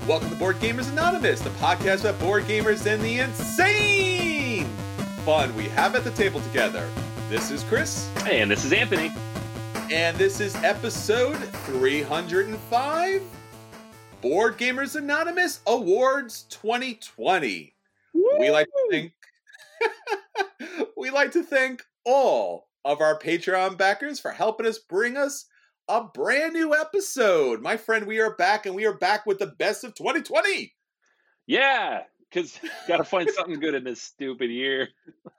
Welcome to Board Gamers Anonymous, the podcast about board gamers and the insane fun we have at the table together. This is Chris. Hey, and this is Anthony. And this is episode 305, Board Gamers Anonymous Awards 2020. Woo! We like to thank all of our Patreon backers for helping us bring us a brand new episode. My friend, we are back, and we are back with the best of 2020. Yeah, because got to find something good in this stupid year.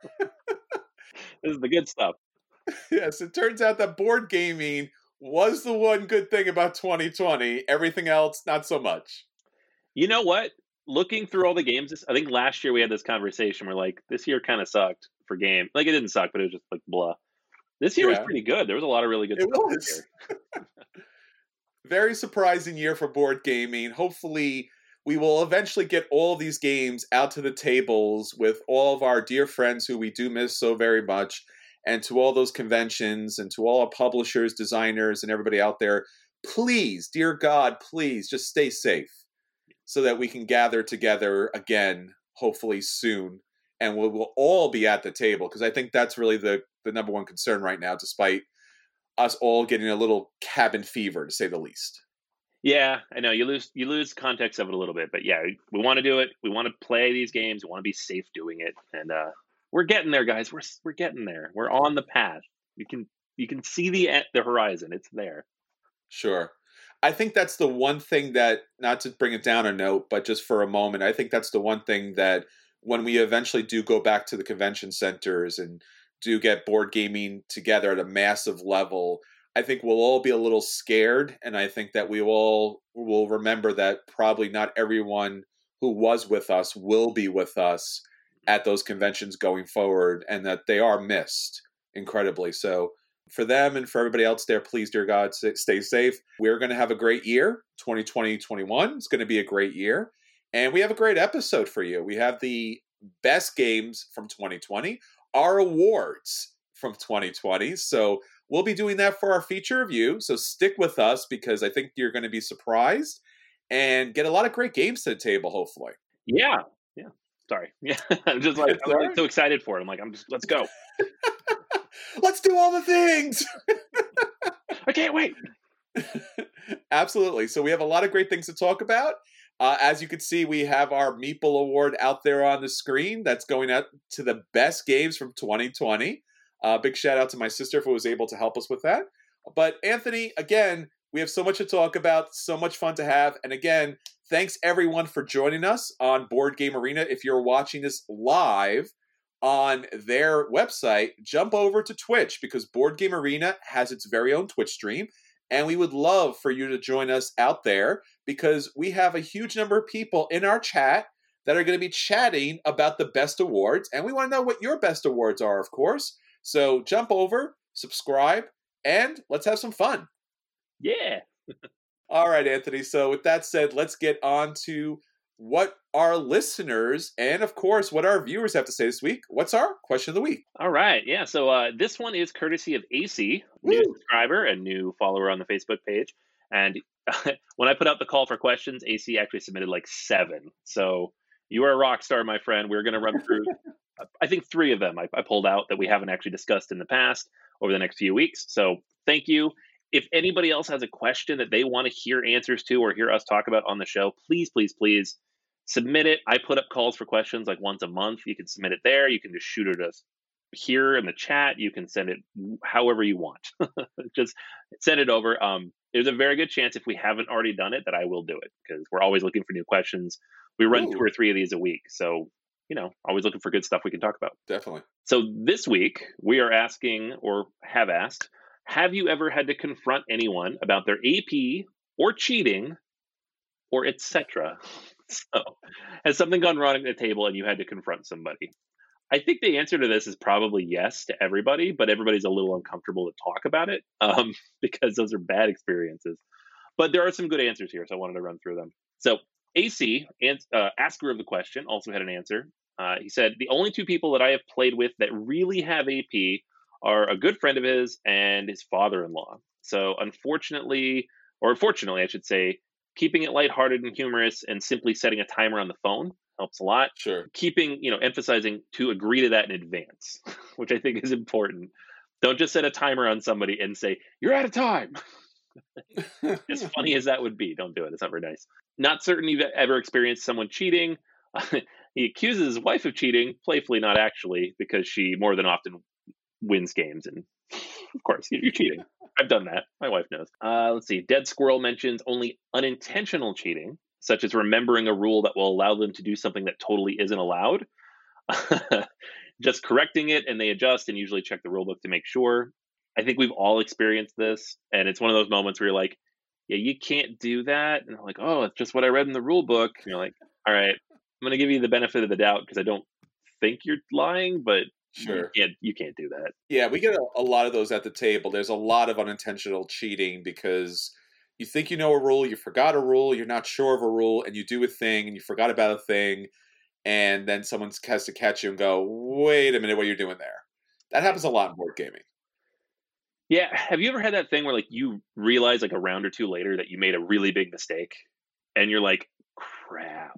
This is the good stuff. Yes, it turns out that board gaming was the one good thing about 2020. Everything else, not so much. You know what? Looking through all the games, I think last year we had this conversation where, like, this year kind of sucked for game. Like, it didn't suck, but it was just, like, blah. This year was pretty good. There was a lot of really good stuff this year. Very surprising year for board gaming. Hopefully, we will eventually get all these games out to the tables with all of our dear friends who we do miss so very much, and to all those conventions, and to all our publishers, designers, and everybody out there. Please, dear God, please, just stay safe so that we can gather together again, hopefully soon, and we'll all be at the table, because I think that's really the number one concern right now, despite us all getting a little cabin fever, to say the least. Yeah, I know. You lose context of it a little bit, but yeah, we want to do it. We want to play these games. We want to be safe doing it, and we're getting there, guys. We're getting there. We're on the path. You can see the horizon. It's there. Sure. I think that's the one thing that, not to bring it down a note, but just for a moment, I think that's the one thing that when we eventually do go back to the convention centers and do get board gaming together at a massive level, I think we'll all be a little scared, and I think that we all will remember that probably not everyone who was with us will be with us at those conventions going forward, and that they are missed incredibly. So for them and for everybody else there, please, dear God, stay safe. We're going to have a great year. 2020-21 is going to be a great year, and we have a great episode for you. We have the best games from 2020, our awards from 2020. So we'll be doing that for our feature review. So stick with us, because I think you're going to be surprised and get a lot of great games to the table, hopefully. Yeah. Sorry. Yeah. I'm just like, I'm so excited for it. I'm like, let's go. Let's do all the things. I can't wait. Absolutely. So we have a lot of great things to talk about. As you can see, we have our Meeple Award out there on the screen. That's going out to the best games from 2020. Big shout out to my sister who was able to help us with that. But Anthony, again, we have so much to talk about, so much fun to have. And again, thanks everyone for joining us on Board Game Arena. If you're watching this live on their website, jump over to Twitch, because Board Game Arena has its very own Twitch stream. And we would love for you to join us out there, because we have a huge number of people in our chat that are going to be chatting about the best awards. And we want to know what your best awards are, of course. So jump over, subscribe, and let's have some fun. Yeah. All right, Anthony. So with that said, let's get on to what our listeners and, of course, what our viewers have to say this week. What's our question of the week? All right. Yeah. So this one is courtesy of AC, new subscriber and new follower on the Facebook page. And when I put out the call for questions, AC actually submitted like 7. So you are a rock star, my friend. We're going to run through, I think 3 of them I pulled out that we haven't actually discussed in the past over the next few weeks. So thank you. If anybody else has a question that they want to hear answers to or hear us talk about on the show, please, please, please submit it. I put up calls for questions like once a month. You can submit it there. You can just shoot it us here in the chat. You can send it however you want. Just send it over. There's a very good chance, if we haven't already done it, that I will do it, because we're always looking for new questions. We run 2 or 3 of these a week. So, always looking for good stuff we can talk about. Definitely. So this week we are asking, or have asked, have you ever had to confront anyone about their AP or cheating or etc.? So has something gone wrong at the table and you had to confront somebody? I think the answer to this is probably yes to everybody, but everybody's a little uncomfortable to talk about it because those are bad experiences. But there are some good answers here, so I wanted to run through them. So AC, asker of the question, also had an answer. He said, the only 2 people that I have played with that really have AP are a good friend of his and his father-in-law. So unfortunately, or fortunately, I should say, Keeping it lighthearted and humorous and simply setting a timer on the phone helps a lot. Sure. Keeping, emphasizing to agree to that in advance, which I think is important. Don't just set a timer on somebody and say, "You're out of time." As funny as that would be, don't do it. It's not very nice. Not certain you've ever experienced someone cheating. He accuses his wife of cheating, playfully, not actually, because she more than often wins games. And of course, you're cheating. I've done that. My wife knows. Let's see. Dead Squirrel mentions only unintentional cheating, such as remembering a rule that will allow them to do something that totally isn't allowed. Just correcting it, and they adjust and usually check the rule book to make sure. I think we've all experienced this, and it's one of those moments where you're like, yeah, you can't do that. And they're like, oh, it's just what I read in the rule book. And you're like, all right, I'm going to give you the benefit of the doubt because I don't think you're lying, but Sure. you can't do that. Yeah, we get a lot of those at the table. There's a lot of unintentional cheating because you think you know a rule, you forgot a rule, you're not sure of a rule, and you do a thing and you forgot about a thing, and then someone has to catch you and go, wait a minute, what are you doing there? That happens a lot in board gaming. Yeah. Have you ever had that thing where like you realize like a round or two later that you made a really big mistake and you're like, crap,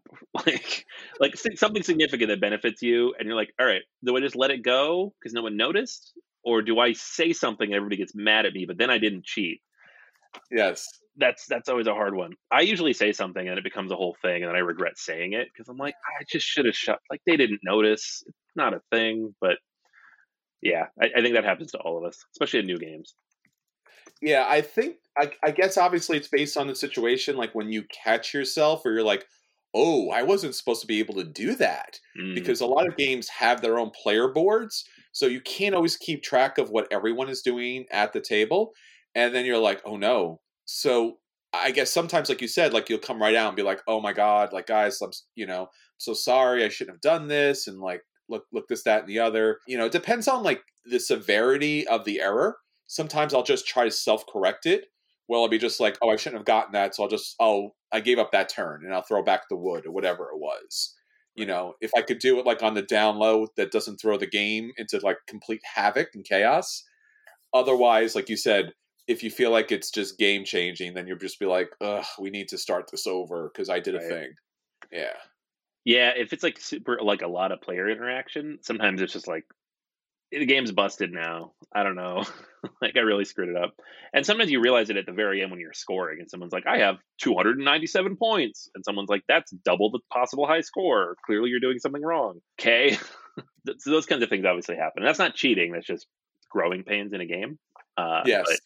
like something significant that benefits you, and you're like, all right, do I just let it go because no one noticed, or do I say something and everybody gets mad at me, but then I didn't cheat? Yes. That's always a hard one. I usually say something and it becomes a whole thing, and then I regret saying it because I'm like, I just should have shut. Like they didn't notice. It's not a thing, but yeah, I think that happens to all of us, especially in new games. Yeah, I guess obviously it's based on the situation. Like when you catch yourself, or you're like, "Oh, I wasn't supposed to be able to do that," because a lot of games have their own player boards, so you can't always keep track of what everyone is doing at the table. And then you're like, "Oh no!" So I guess sometimes, like you said, like you'll come right out and be like, "Oh my god, like guys, I'm so sorry, I shouldn't have done this," and like look this, that, and the other. It depends on like the severity of the error. Sometimes I'll just try to self-correct it. Well, I'll be just like, oh, I shouldn't have gotten that, so I gave up that turn, and I'll throw back the wood or whatever it was. If I could do it like on the down low that doesn't throw the game into like complete havoc and chaos. Otherwise, like you said, if you feel like it's just game changing, then you'll just be like, ugh, we need to start this over because I did a thing. Yeah. Yeah, if it's like super like a lot of player interaction, sometimes it's just like the game's busted now. I don't know. Like I really screwed it up. And sometimes you realize it at the very end when you're scoring and someone's like, I have 297 points. And someone's like, that's double the possible high score. Clearly you're doing something wrong. Okay. So those kinds of things obviously happen. And that's not cheating. That's just growing pains in a game. Yes. But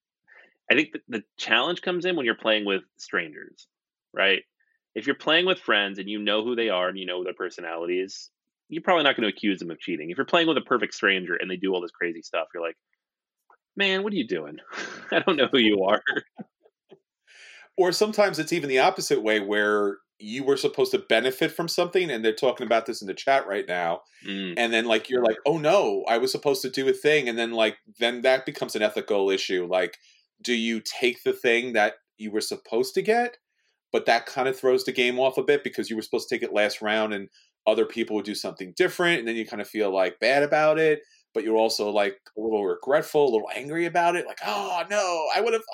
I think the challenge comes in when you're playing with strangers, right? If you're playing with friends and you know who they are and you know their personalities, you're probably not going to accuse them of cheating. If you're playing with a perfect stranger and they do all this crazy stuff, you're like, man, what are you doing? I don't know who you are. Or sometimes it's even the opposite way where you were supposed to benefit from something, and they're talking about this in the chat right now. And then like, you're like, oh no, I was supposed to do a thing. And then that becomes an ethical issue. Like, do you take the thing that you were supposed to get, but that kind of throws the game off a bit because you were supposed to take it last round and other people would do something different, and then you kind of feel like bad about it, but you're also like a little regretful, a little angry about it, like, oh no, I would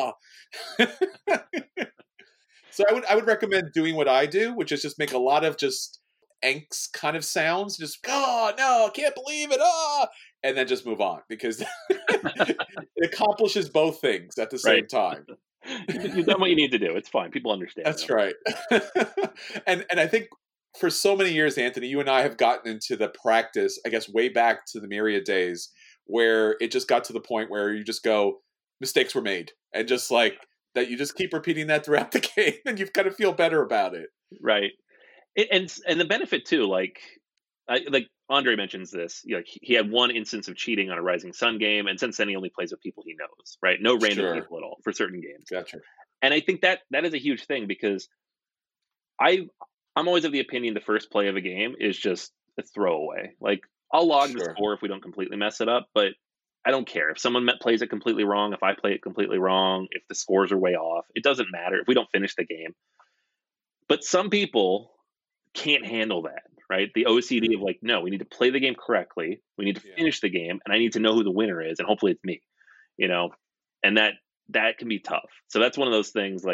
have. So I would recommend doing what I do, which is just make a lot of just angst kind of sounds, just oh no, I can't believe it, and then just move on because it accomplishes both things at the same time. You've done what you need to do. It's fine. People understand. That's right. And I think for so many years, Anthony, you and I have gotten into the practice, I guess, way back to the Myriad days, where it just got to the point where you just go, mistakes were made. And just like that, you just keep repeating that throughout the game and you kind of feel better about it. Right. And the benefit too, like Andre mentions this, he had one instance of cheating on a Rising Sun game. And since then he only plays with people he knows, right? No random people at all for certain games. Gotcha. And I think that is a huge thing because I'm always of the opinion the first play of a game is just a throwaway. Like I'll log the score if we don't completely mess it up, but I don't care if someone plays it completely wrong, if I play it completely wrong, if the scores are way off, it doesn't matter if we don't finish the game. But some people can't handle that, right? The OCD of like, no, we need to play the game correctly. We need to finish the game, and I need to know who the winner is, and hopefully it's me, and that can be tough. So that's one of those things like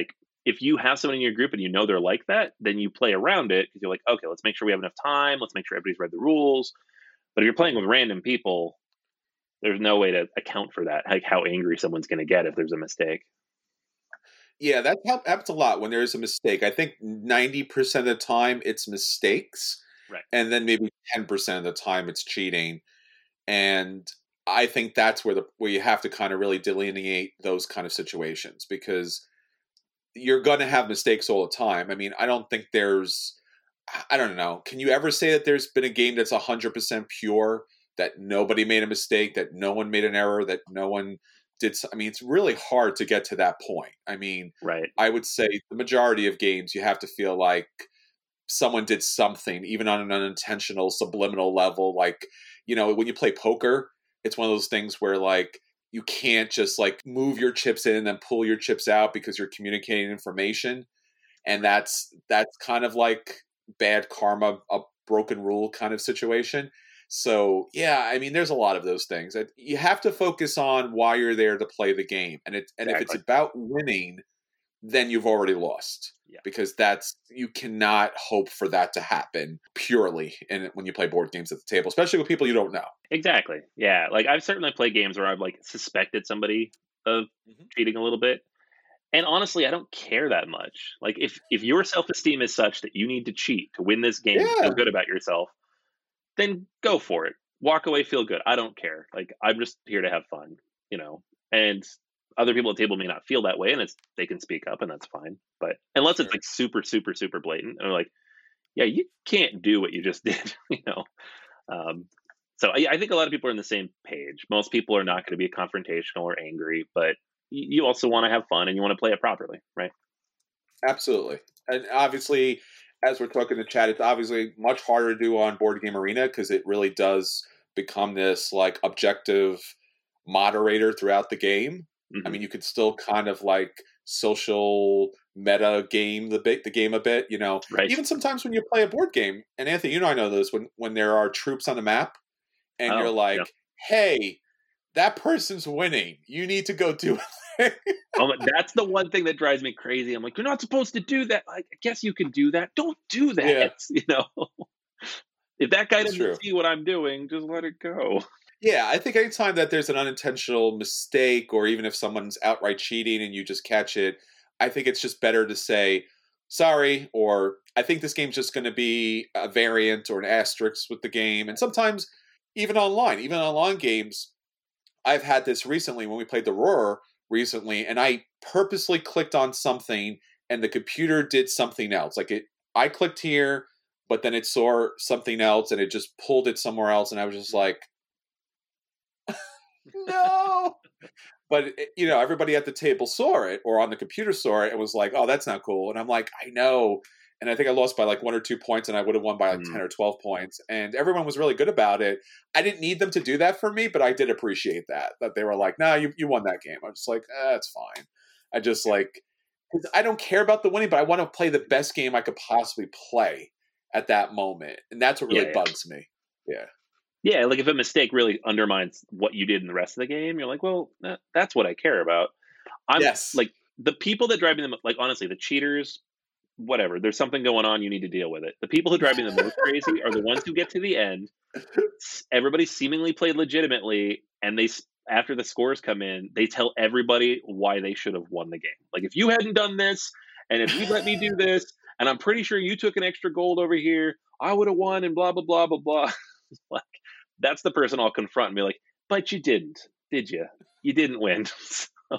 if you have someone in your group and you know they're like that, then you play around it because you're like, okay, let's make sure we have enough time. Let's make sure everybody's read the rules. But if you're playing with random people, there's no way to account for that, like how angry someone's going to get if there's a mistake. Yeah, that happens a lot when there's a mistake. I think 90% of the time it's mistakes, Right. and then maybe 10% of the time it's cheating. And I think that's where you have to kind of really delineate those kind of situations, because you're going to have mistakes all the time. I mean, I don't think I don't know. Can you ever say that there's been a game that's 100% pure, that nobody made a mistake, that no one made an error, that no one did? I mean, it's really hard to get to that point. I mean, right. I would say the majority of games, you have to feel like someone did something, even on an unintentional, subliminal level. Like, when you play poker, it's one of those things where like you can't just like move your chips in and then pull your chips out because you're communicating information. And that's kind of like bad karma, a broken rule kind of situation. So yeah, I mean, there's a lot of those things. You have to focus on why you're there to play the game, and if it's about winning, then you've already lost. Yeah. Because you cannot hope for that to happen purely when you play board games at the table, especially with people you don't know. Exactly. Yeah. Like I've certainly played games where I've like suspected somebody of cheating a little bit. And honestly, I don't care that much. Like if your self-esteem is such that you need to cheat to win this game, feel good about yourself, then go for it. Walk away, feel good. I don't care. Like I'm just here to have fun, and other people at the table may not feel that way, and they can speak up, and that's fine. But unless it's like super, super, super blatant, and they're like, yeah, you can't do what you just did, So I think a lot of people are on the same page. Most people are not going to be confrontational or angry, but you also want to have fun and you want to play it properly, right? Absolutely. And obviously, as we're talking in the chat, it's obviously much harder to do on Board Game Arena because it really does become this like objective moderator throughout the game. I mean, you could still kind of like social meta game the game a bit, Right. Even sometimes when you play a board game, and Anthony, I know this, when there are troops on the map and you're like, hey, that person's winning. You need to go do it. That's the one thing that drives me crazy. I'm like, you're not supposed to do that. Like, I guess you can do that. Don't do that. Yeah. If that guy doesn't see what I'm doing, just let it go. Yeah, I think anytime that there's an unintentional mistake, or even if someone's outright cheating and you just catch it, I think it's just better to say, sorry, or I think this game's just going to be a variant or an asterisk with the game. And sometimes even online games, I've had this recently when we played the Roar recently, and I purposely clicked on something and the computer did something else. Like I clicked here, but then it saw something else and it just pulled it somewhere else. And I was just like, no. But everybody at the table saw it, or on the computer saw it, and was like, oh, that's not cool. And I'm like, I know. And I think I lost by like 1 or 2 points, and I would have won by like 10 or 12 points. And everyone was really good about it. I didn't need them to do that for me, but I did appreciate that they were like, nah, you won that game. I was just like, that's fine. I just like, because I don't care about the winning, but I want to play the best game I could possibly play at that moment. And that's what really bugs me. Yeah. Yeah, like if a mistake really undermines what you did in the rest of the game, you're like, well, that's what I care about. Like the people that drive me like honestly, the cheaters, whatever. There's something going on. You need to deal with it. The people who drive me the most crazy are the ones who get to the end. Everybody seemingly played legitimately, and after the scores come in, they tell everybody why they should have won the game. Like if you hadn't done this, and if you let me do this, and I'm pretty sure you took an extra gold over here, I would have won, and blah blah blah blah blah. Like that's the person I'll confront and be like, but you didn't, did you? You didn't win. So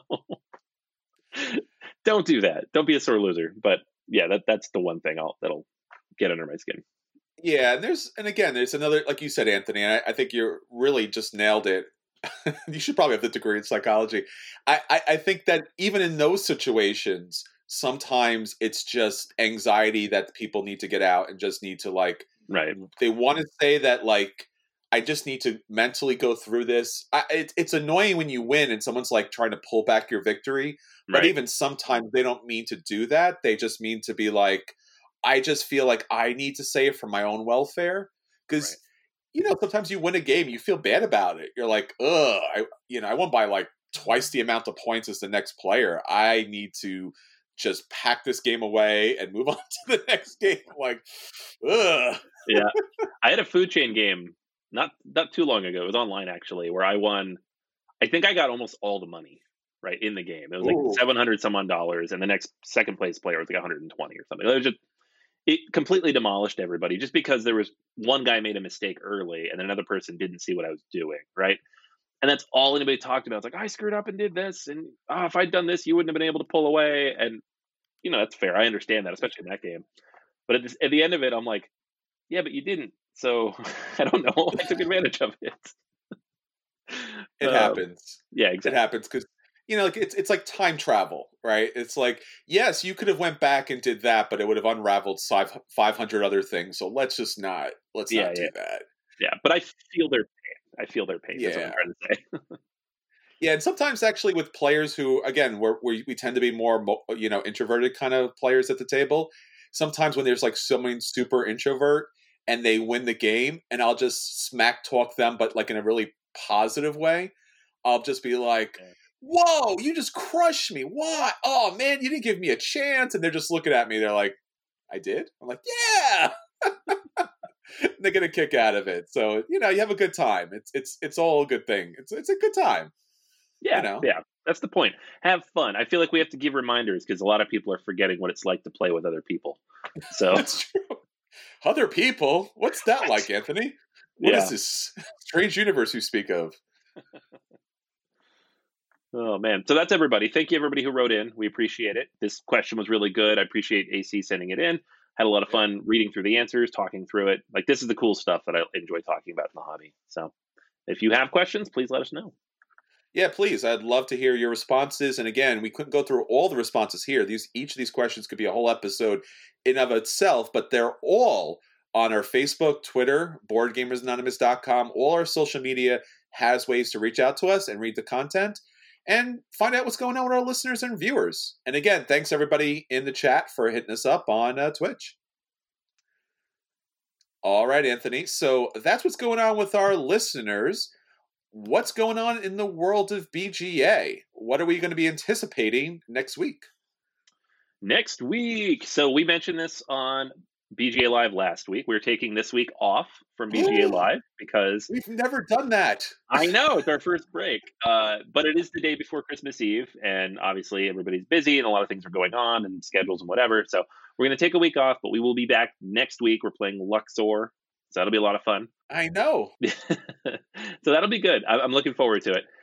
don't do that. Don't be a sore loser. But yeah, that's the one thing that'll get under my skin. Yeah, and again, there's another, like you said, Anthony, and I think you really just nailed it. You should probably have the degree in psychology. I think that even in those situations, sometimes it's just anxiety that people need to get out and just need to like, right. They want to say that like, I just need to mentally go through this. It's annoying when you win and someone's like trying to pull back your victory. But even sometimes they don't mean to do that. They just mean to be like, I just feel like I need to say it for my own welfare. Because, sometimes you win a game, you feel bad about it. You're like, ugh, I won by like twice the amount of points as the next player. I need to just pack this game away and move on to the next game. I'm like, ugh. Yeah. I had a food chain game not too long ago. It was online actually, where I won. I think I got almost all the money right in the game. It was like Ooh. 700 some odd dollars, and the next second place player was like 120 or something. It was just, it completely demolished everybody just because there was one guy made a mistake early and then another person didn't see what I was doing, right? And that's all anybody talked about. It's like, I screwed up and did this, and if I'd done this, you wouldn't have been able to pull away. And that's fair. I understand that, especially in that game. But at the end of it, I'm like, yeah, but you didn't. So I don't know. I took advantage of it. It happens. Yeah, exactly. It happens because like it's like time travel, right? It's like, yes, you could have went back and did that, but it would have unraveled 500 other things. So let's not do that. Yeah, but I feel their pain. That's what I'm trying to say. Yeah, and sometimes actually with players who, again, we tend to be more introverted kind of players at the table. Sometimes when there's like someone super introvert and they win the game, and I'll just smack talk them, but like in a really positive way. I'll just be like, whoa, you just crushed me. Why? Oh, man, you didn't give me a chance. And they're just looking at me. They're like, I did? I'm like, yeah. They're going to kick out of it. So, you have a good time. It's all a good thing. It's a good time. Yeah, yeah. That's the point. Have fun. I feel like we have to give reminders because a lot of people are forgetting what it's like to play with other people. So that's true. Other people? What's that like, Anthony? What is this strange universe you speak of? Oh, man. So that's everybody. Thank you, everybody who wrote in. We appreciate it. This question was really good. I appreciate AC sending it in. Had a lot of fun reading through the answers, talking through it. Like, this is the cool stuff that I enjoy talking about in the hobby. So if you have questions, please let us know. Yeah, please. I'd love to hear your responses. And again, we couldn't go through all the responses here. Each of these questions could be a whole episode in of itself, but they're all on our Facebook, Twitter, BoardGamersAnonymous.com. All our social media has ways to reach out to us and read the content and find out what's going on with our listeners and viewers. And again, thanks everybody in the chat for hitting us up on Twitch. All right, Anthony. So that's what's going on with our listeners. What's going on in the world of BGA? What are we going to be anticipating next week? Next week. So we mentioned this on BGA Live last week. We're taking this week off from BGA Live because we've never done that. I know, it's our first break, but it is the day before Christmas Eve, and obviously everybody's busy and a lot of things are going on and schedules and whatever. So we're going to take a week off, but we will be back next week. We're playing Luxor, so that'll be a lot of fun. I know. So that'll be good. I'm looking forward to it.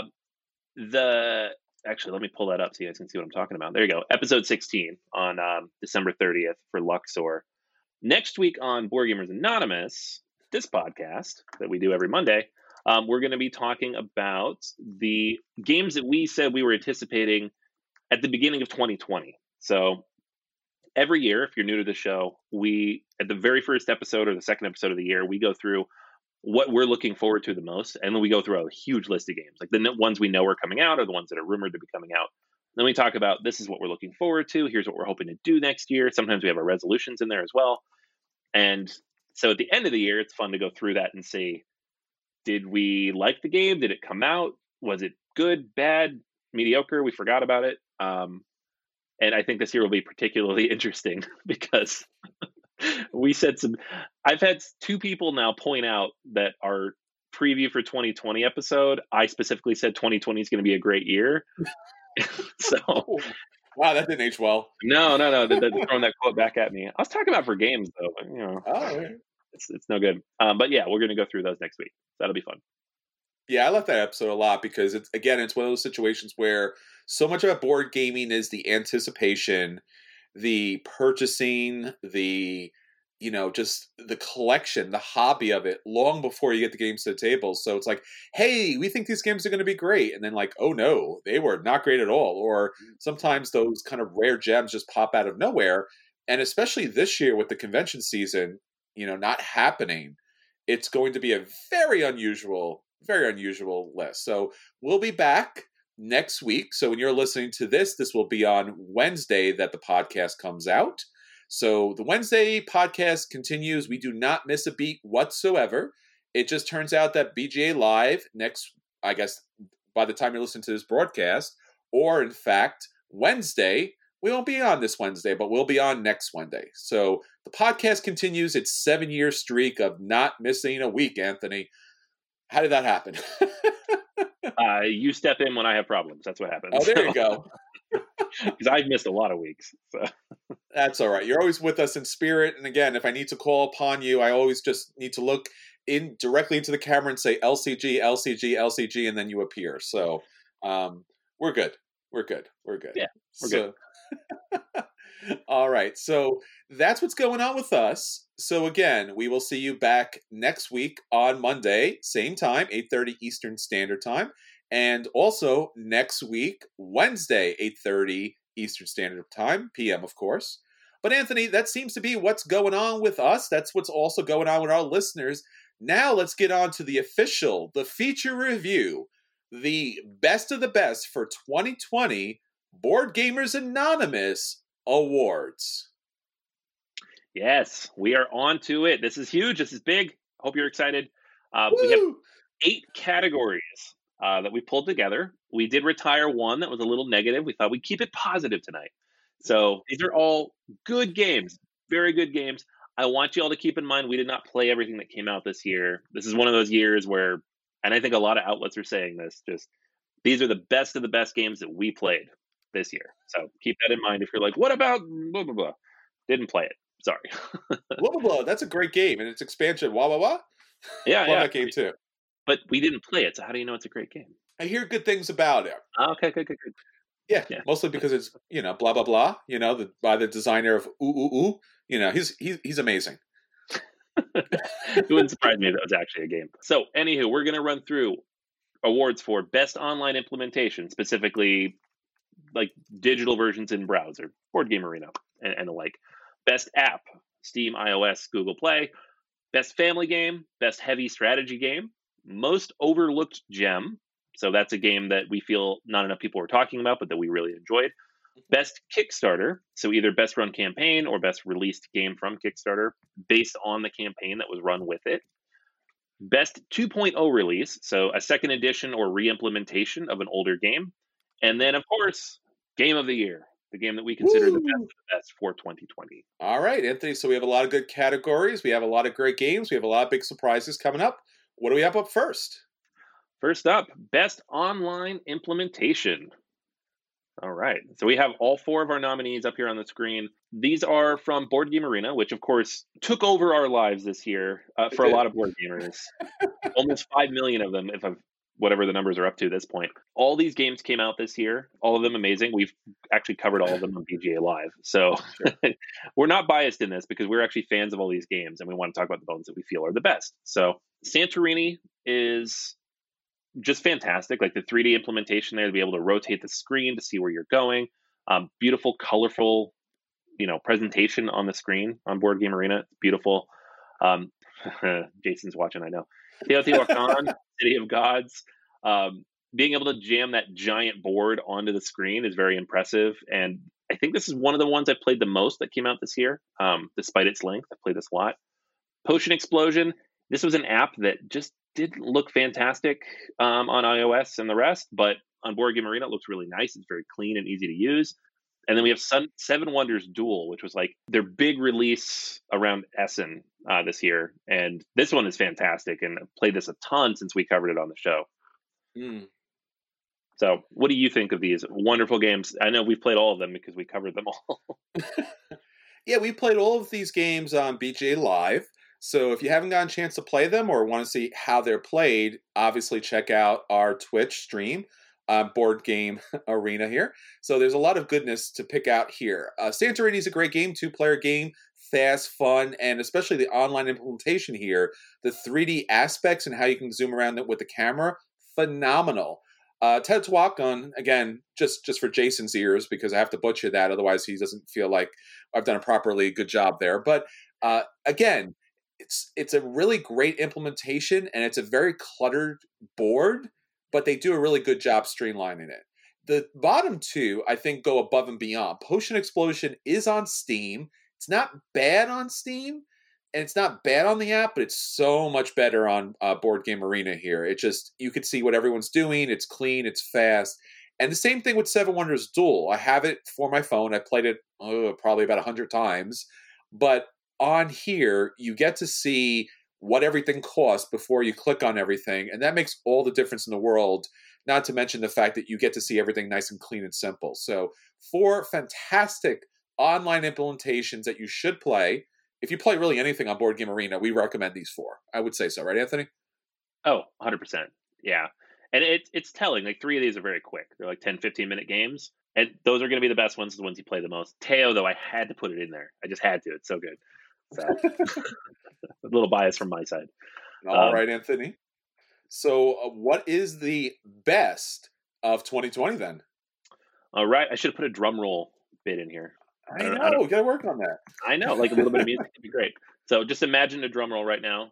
Actually, let me pull that up so you guys can see what I'm talking about. There you go. Episode 16 on December 30th for Luxor. Next week on Board Gamers Anonymous, this podcast that we do every Monday, we're going to be talking about the games that we said we were anticipating at the beginning of 2020. So every year, if you're new to the show, we, at the very first episode or the second episode of the year, we go through what we're looking forward to the most. And then we go through a huge list of games. Like the ones we know are coming out or the ones that are rumored to be coming out. Then we talk about this is what we're looking forward to. Here's what we're hoping to do next year. Sometimes we have our resolutions in there as well. And so at the end of the year, it's fun to go through that and say, did we like the game? Did it come out? Was it good, bad, mediocre? We forgot about it. And I think this year will be particularly interesting because we said I've had two people now point out that our preview for 2020 episode, I specifically said 2020 is going to be a great year. So, wow, that didn't age well. No. They're throwing that quote back at me. I was talking about for games though, but it's no good. But yeah, we're going to go through those next week. That'll be fun. Yeah, I love that episode a lot because it's one of those situations where so much about board gaming is the anticipation, the purchasing, the just the collection, the hobby of it long before you get the games to the table. So it's like, hey, we think these games are going to be great. And then like, oh no, they were not great at all. Or sometimes those kind of rare gems just pop out of nowhere. And especially this year with the convention season, not happening, it's going to be a very unusual list. So we'll be back next week. So when you're listening to this will be on Wednesday that the podcast comes out. So the Wednesday podcast continues. We do not miss a beat whatsoever. It just turns out that BGA Live next, I guess, by the time you listen to this broadcast, or in fact, Wednesday we won't be on this Wednesday, but we'll be on next Wednesday. So the podcast continues its 7-year streak of not missing a week, Anthony. How did that happen? You step in when I have problems. That's what happens. Oh, there you go. Because I've missed a lot of weeks. So. That's all right. You're always with us in spirit. And again, if I need to call upon you, I always just need to look in directly into the camera and say LCG, LCG, LCG, and then you appear. So we're good. We're good. We're good. Yeah, we're good. All right. So that's what's going on with us. So again, we will see you back next week on Monday, same time, 8:30 Eastern Standard Time. And also next week, Wednesday, 8:30 Eastern Standard Time, PM, of course. But Anthony, that seems to be what's going on with us. That's what's also going on with our listeners. Now let's get on to the feature review, the best of the best for 2020 Board Gamers Anonymous Awards. Yes, we are on to it. This is huge. This is big. Hope you're excited. We have 8 categories that we pulled together. We did retire one that was a little negative. We thought we'd keep it positive tonight. So these are all good games, very good games. I want you all to keep in mind we did not play everything that came out this year. This is one of those years where, and I think a lot of outlets are saying this, just these are the best of the best games that we played this year. So keep that in mind if you're like, what about blah, blah, blah? Didn't play it. Sorry. Blah, blah, blah. That's a great game. And its expansion, wah, wah, wah. Yeah, Love that game too. But we didn't play it, so how do you know it's a great game? I hear good things about it. Okay, good. Yeah, mostly because it's, blah, blah, blah, by the designer of Ooh, Ooh, Ooh. He's amazing. It wouldn't surprise me if that was actually a game. So, anywho, we're going to run through awards for best online implementation, specifically like digital versions in browser, Board Game Arena, and the like. Best app, Steam, iOS, Google Play. Best family game, best heavy strategy game, most overlooked gem. So that's a game that we feel not enough people were talking about, but that we really enjoyed. Best Kickstarter, so either best run campaign or best released game from Kickstarter based on the campaign that was run with it. Best 2.0 release, so a second edition or re-implementation of an older game. And then, of course, Game of the Year, the game that we consider the best of the best for 2020. All right, Anthony. So we have a lot of good categories. We have a lot of great games. We have a lot of big surprises coming up. What do we have up first? First up, best online implementation. All right. So we have all 4 of our nominees up here on the screen. These are from Board Game Arena, which, of course, took over our lives this year for a lot of board gamers. Almost 5 million of them, whatever the numbers are up to at this point. All these games came out this year, all of them amazing. We've actually covered all of them on BGA Live. So we're not biased in this because we're actually fans of all these games and we want to talk about the ones that we feel are the best. So Santorini is just fantastic. Like the 3D implementation there, to be able to rotate the screen to see where you're going. Beautiful, colorful, presentation on the screen on Board Game Arena. It's beautiful. Jason's watching, I know. Teotihuacan, City of Gods. Being able to jam that giant board onto the screen is very impressive. And I think this is one of the ones I played the most that came out this year, despite its length. I played this a lot. Potion Explosion. This was an app that just didn't look fantastic on iOS and the rest, but on Board Game Arena, it looks really nice. It's very clean and easy to use. And then we have Seven Wonders Duel, which was like their big release around Essen this year. And this one is fantastic. And I've played this a ton since we covered it on the show. So what do you think of these wonderful games? I know we've played all of them because we covered them all. Yeah, we played all of these games on BGA Live. So if you haven't gotten a chance to play them or want to see how they're played, obviously check out our Twitch stream. Board Game Arena here. So there's a lot of goodness to pick out here. Santorini is a great game, 2-player game, fast, fun, and especially the online implementation here, the 3D aspects and how you can zoom around it with the camera, phenomenal. Teotihuacan, again, just for Jason's ears, because I have to butcher that, otherwise he doesn't feel like I've done a properly good job there. But again, it's a really great implementation, and it's a very cluttered board, but they do a really good job streamlining it. The bottom 2, I think, go above and beyond. Potion Explosion is on Steam. It's not bad on Steam, and it's not bad on the app, but it's so much better on Board Game Arena here. It just, you can see what everyone's doing. It's clean, it's fast, And the same thing with Seven Wonders Duel. I have it for my phone. I played it probably about 100 times. But on here, you get to see what everything costs before you click on everything. And that makes all the difference in the world, not to mention the fact that you get to see everything nice and clean and simple. So 4 fantastic online implementations that you should play. If you play really anything on Board Game Arena, we recommend these 4. I would say so, right, Anthony? Oh, 100%. Yeah. And it's telling. Like 3 of these are very quick. They're like 10, 15-minute games. And those are going to be the best ones, the ones you play the most. Teo, though, I had to put it in there. I just had to. It's so good. So a little bias from my side. All right, Anthony. So what is the best of 2020 then? All right. I should have put a drum roll bit in here. I know. We got to work on that. I know. Like a little bit of music would be great. So just imagine a drum roll right now.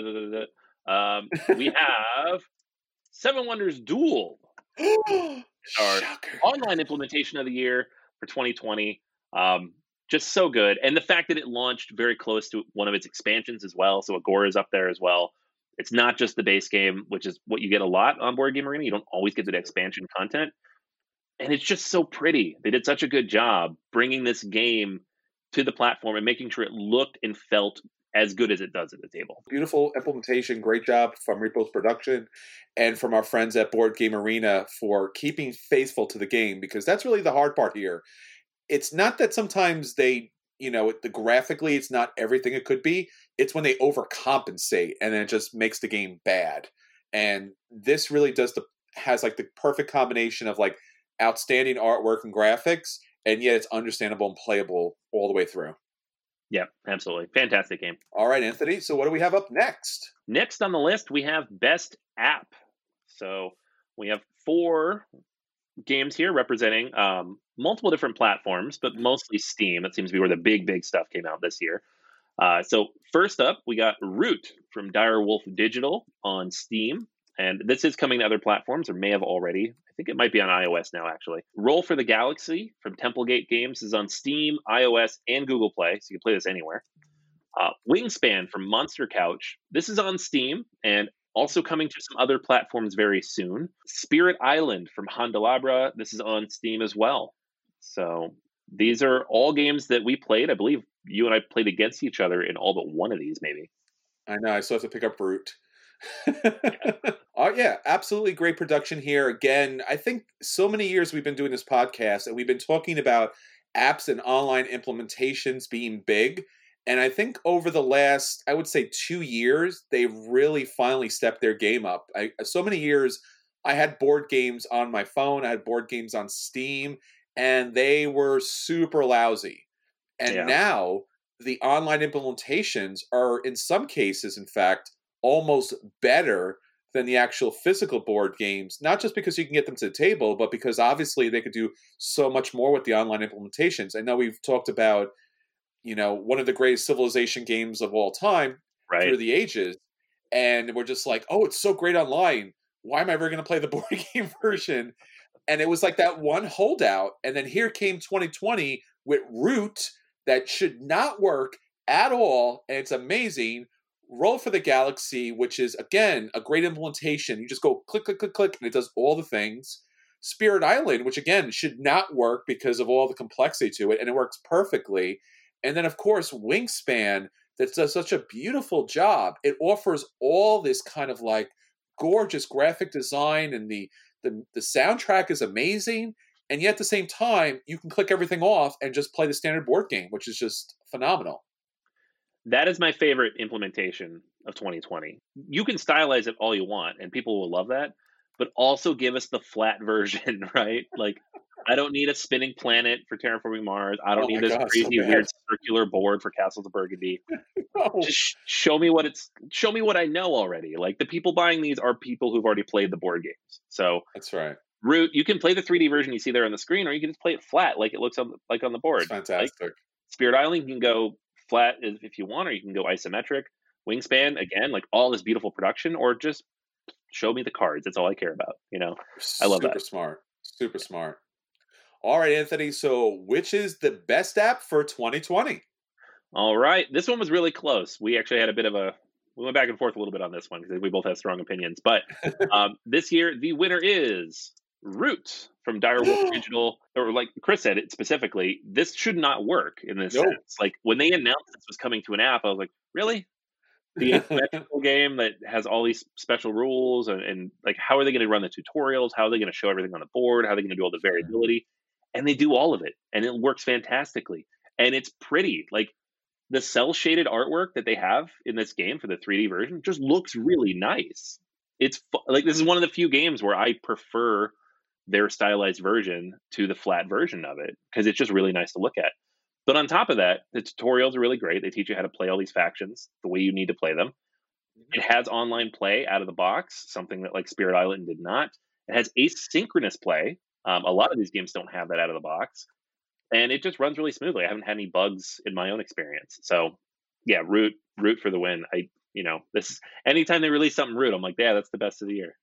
We have Seven Wonders Duel. Our online implementation of the year for 2020. Just so good. And the fact that it launched very close to one of its expansions as well. So Agora is up there as well. It's not just the base game, which is what you get a lot on Board Game Arena. You don't always get the expansion content. And it's just so pretty. They did such a good job bringing this game to the platform and making sure it looked and felt as good as it does at the table. Beautiful implementation. Great job from Repos Production and from our friends at Board Game Arena for keeping faithful to the game, because that's really the hard part here. It's not that sometimes they, graphically it's not everything it could be. It's when they overcompensate and then it just makes the game bad. And this really has like the perfect combination of like outstanding artwork and graphics, and yet it's understandable and playable all the way through. Yeah, absolutely. Fantastic game. All right, Anthony. So what do we have up next? Next on the list, we have Best App. So we have 4 games here representing multiple different platforms, but mostly Steam. That seems to be where the big stuff came out this year. So first up, we got Root from Direwolf Digital on Steam. And this is coming to other platforms, or may have already. I think it might be on iOS now, actually. Roll for the Galaxy from Templegate Games is on Steam, iOS, and Google Play, so you can play this anywhere. Wingspan from Monster Couch. This is on Steam, and also coming to some other platforms very soon. Spirit Island from Handalabra. This is on Steam as well. So these are all games that we played. I believe you and I played against each other in all but one of these, maybe. I know. I still have to pick up Root. Yeah, absolutely great production here. Again, I think so many years we've been doing this podcast and we've been talking about apps and online implementations being big. And I think over the last, I would say 2 years, they really finally stepped their game up. So many years, I had board games on my phone, I had board games on Steam, and they were super lousy. And now the online implementations are, in some cases, in fact, almost better than the actual physical board games, not just because you can get them to the table, but because obviously they could do so much more with the online implementations. I know we've talked about, one of the greatest Civilization games of all time, through the ages, and we're just like, oh, it's so great online. Why am I ever going to play the board game version? And it was like that one holdout, and then here came 2020 with Root that should not work at all, and it's amazing. Roll for the Galaxy, which is, again, a great implementation. You just go click, click, click, click, and it does all the things. Spirit Island, which, again, should not work because of all the complexity to it, and it works perfectly. And then, of course, Wingspan, that does such a beautiful job. It offers all this kind of, like, gorgeous graphic design, and the soundtrack is amazing. And yet, at the same time, you can click everything off and just play the standard board game, which is just phenomenal. That is my favorite implementation of 2020. You can stylize it all you want, and people will love that, but also give us the flat version, right? Like, I don't need a spinning planet for Terraforming Mars. I don't need this crazy weird circular board for Castles of Burgundy. No. Just show me what I know already. Like, the people buying these are people who've already played the board games. So that's right. Root, you can play the 3D version you see there on the screen, or you can just play it flat like it looks on the board. It's fantastic. Like, Spirit Island, you can go flat if you want, or you can go isometric. Wingspan, again, like all this beautiful production, or just show me the cards. That's all I care about. I love that. Super smart. All right, Anthony. So which is the best app for 2020? All right. This one was really close. We actually had we went back and forth a little bit on this one because we both have strong opinions. But this year, the winner is Root from Direwolf Digital, or like Chris said it specifically, this should not work in this No. sense. Like when they announced this was coming to an app, I was like, really? The asymmetrical game that has all these special rules and like how are they going to run the tutorials? How are they going to show everything on the board? How are they going to do all the variability? And they do all of it, and it works fantastically. And it's pretty. Like the cell shaded artwork that they have in this game for the 3D version just looks really nice. It's like this is one of the few games where I prefer their stylized version to the flat version of it because it's just really nice to look at. But on top of that, the tutorials are really great. They teach you how to play all these factions the way you need to play them. It has online play out of the box, something that like Spirit Island did not. It has asynchronous play. A lot of these games don't have that out of the box, and it just runs really smoothly. I haven't had any bugs in my own experience. So, yeah, Root for the win. This is anytime they release something Root, I'm like, yeah, that's the best of the year.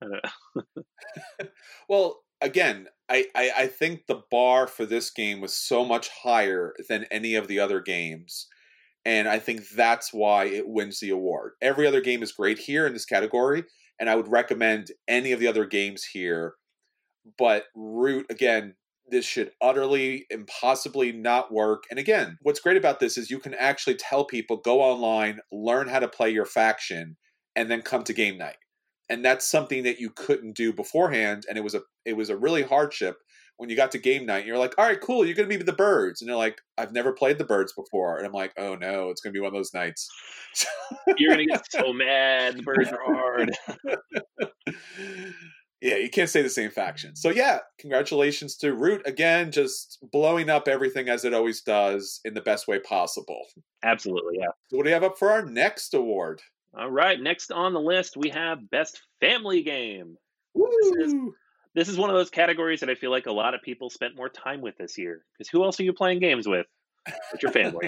Well, again, I think the bar for this game was so much higher than any of the other games. And I think that's why it wins the award. Every other game is great here in this category, and I would recommend any of the other games here. But Root, again, this should utterly, impossibly not work. And again, what's great about this is you can actually tell people, go online, learn how to play your faction, and then come to game night. And that's something that you couldn't do beforehand, and it was a really hardship when you got to game night. You're like, all right, cool, you're going to be with the birds. And they're like, I've never played the birds before. And I'm like, oh no, it's going to be one of those nights. You're going to get so mad. The birds are hard. Yeah, you can't say the same faction. So yeah, congratulations to Root. Again, just blowing up everything as it always does in the best way possible. Absolutely, yeah. So what do you have up for our next award? All right, next on the list, we have Best Family Game. Woo! This is one of those categories that I feel like a lot of people spent more time with this year. Because who else are you playing games with? With your family.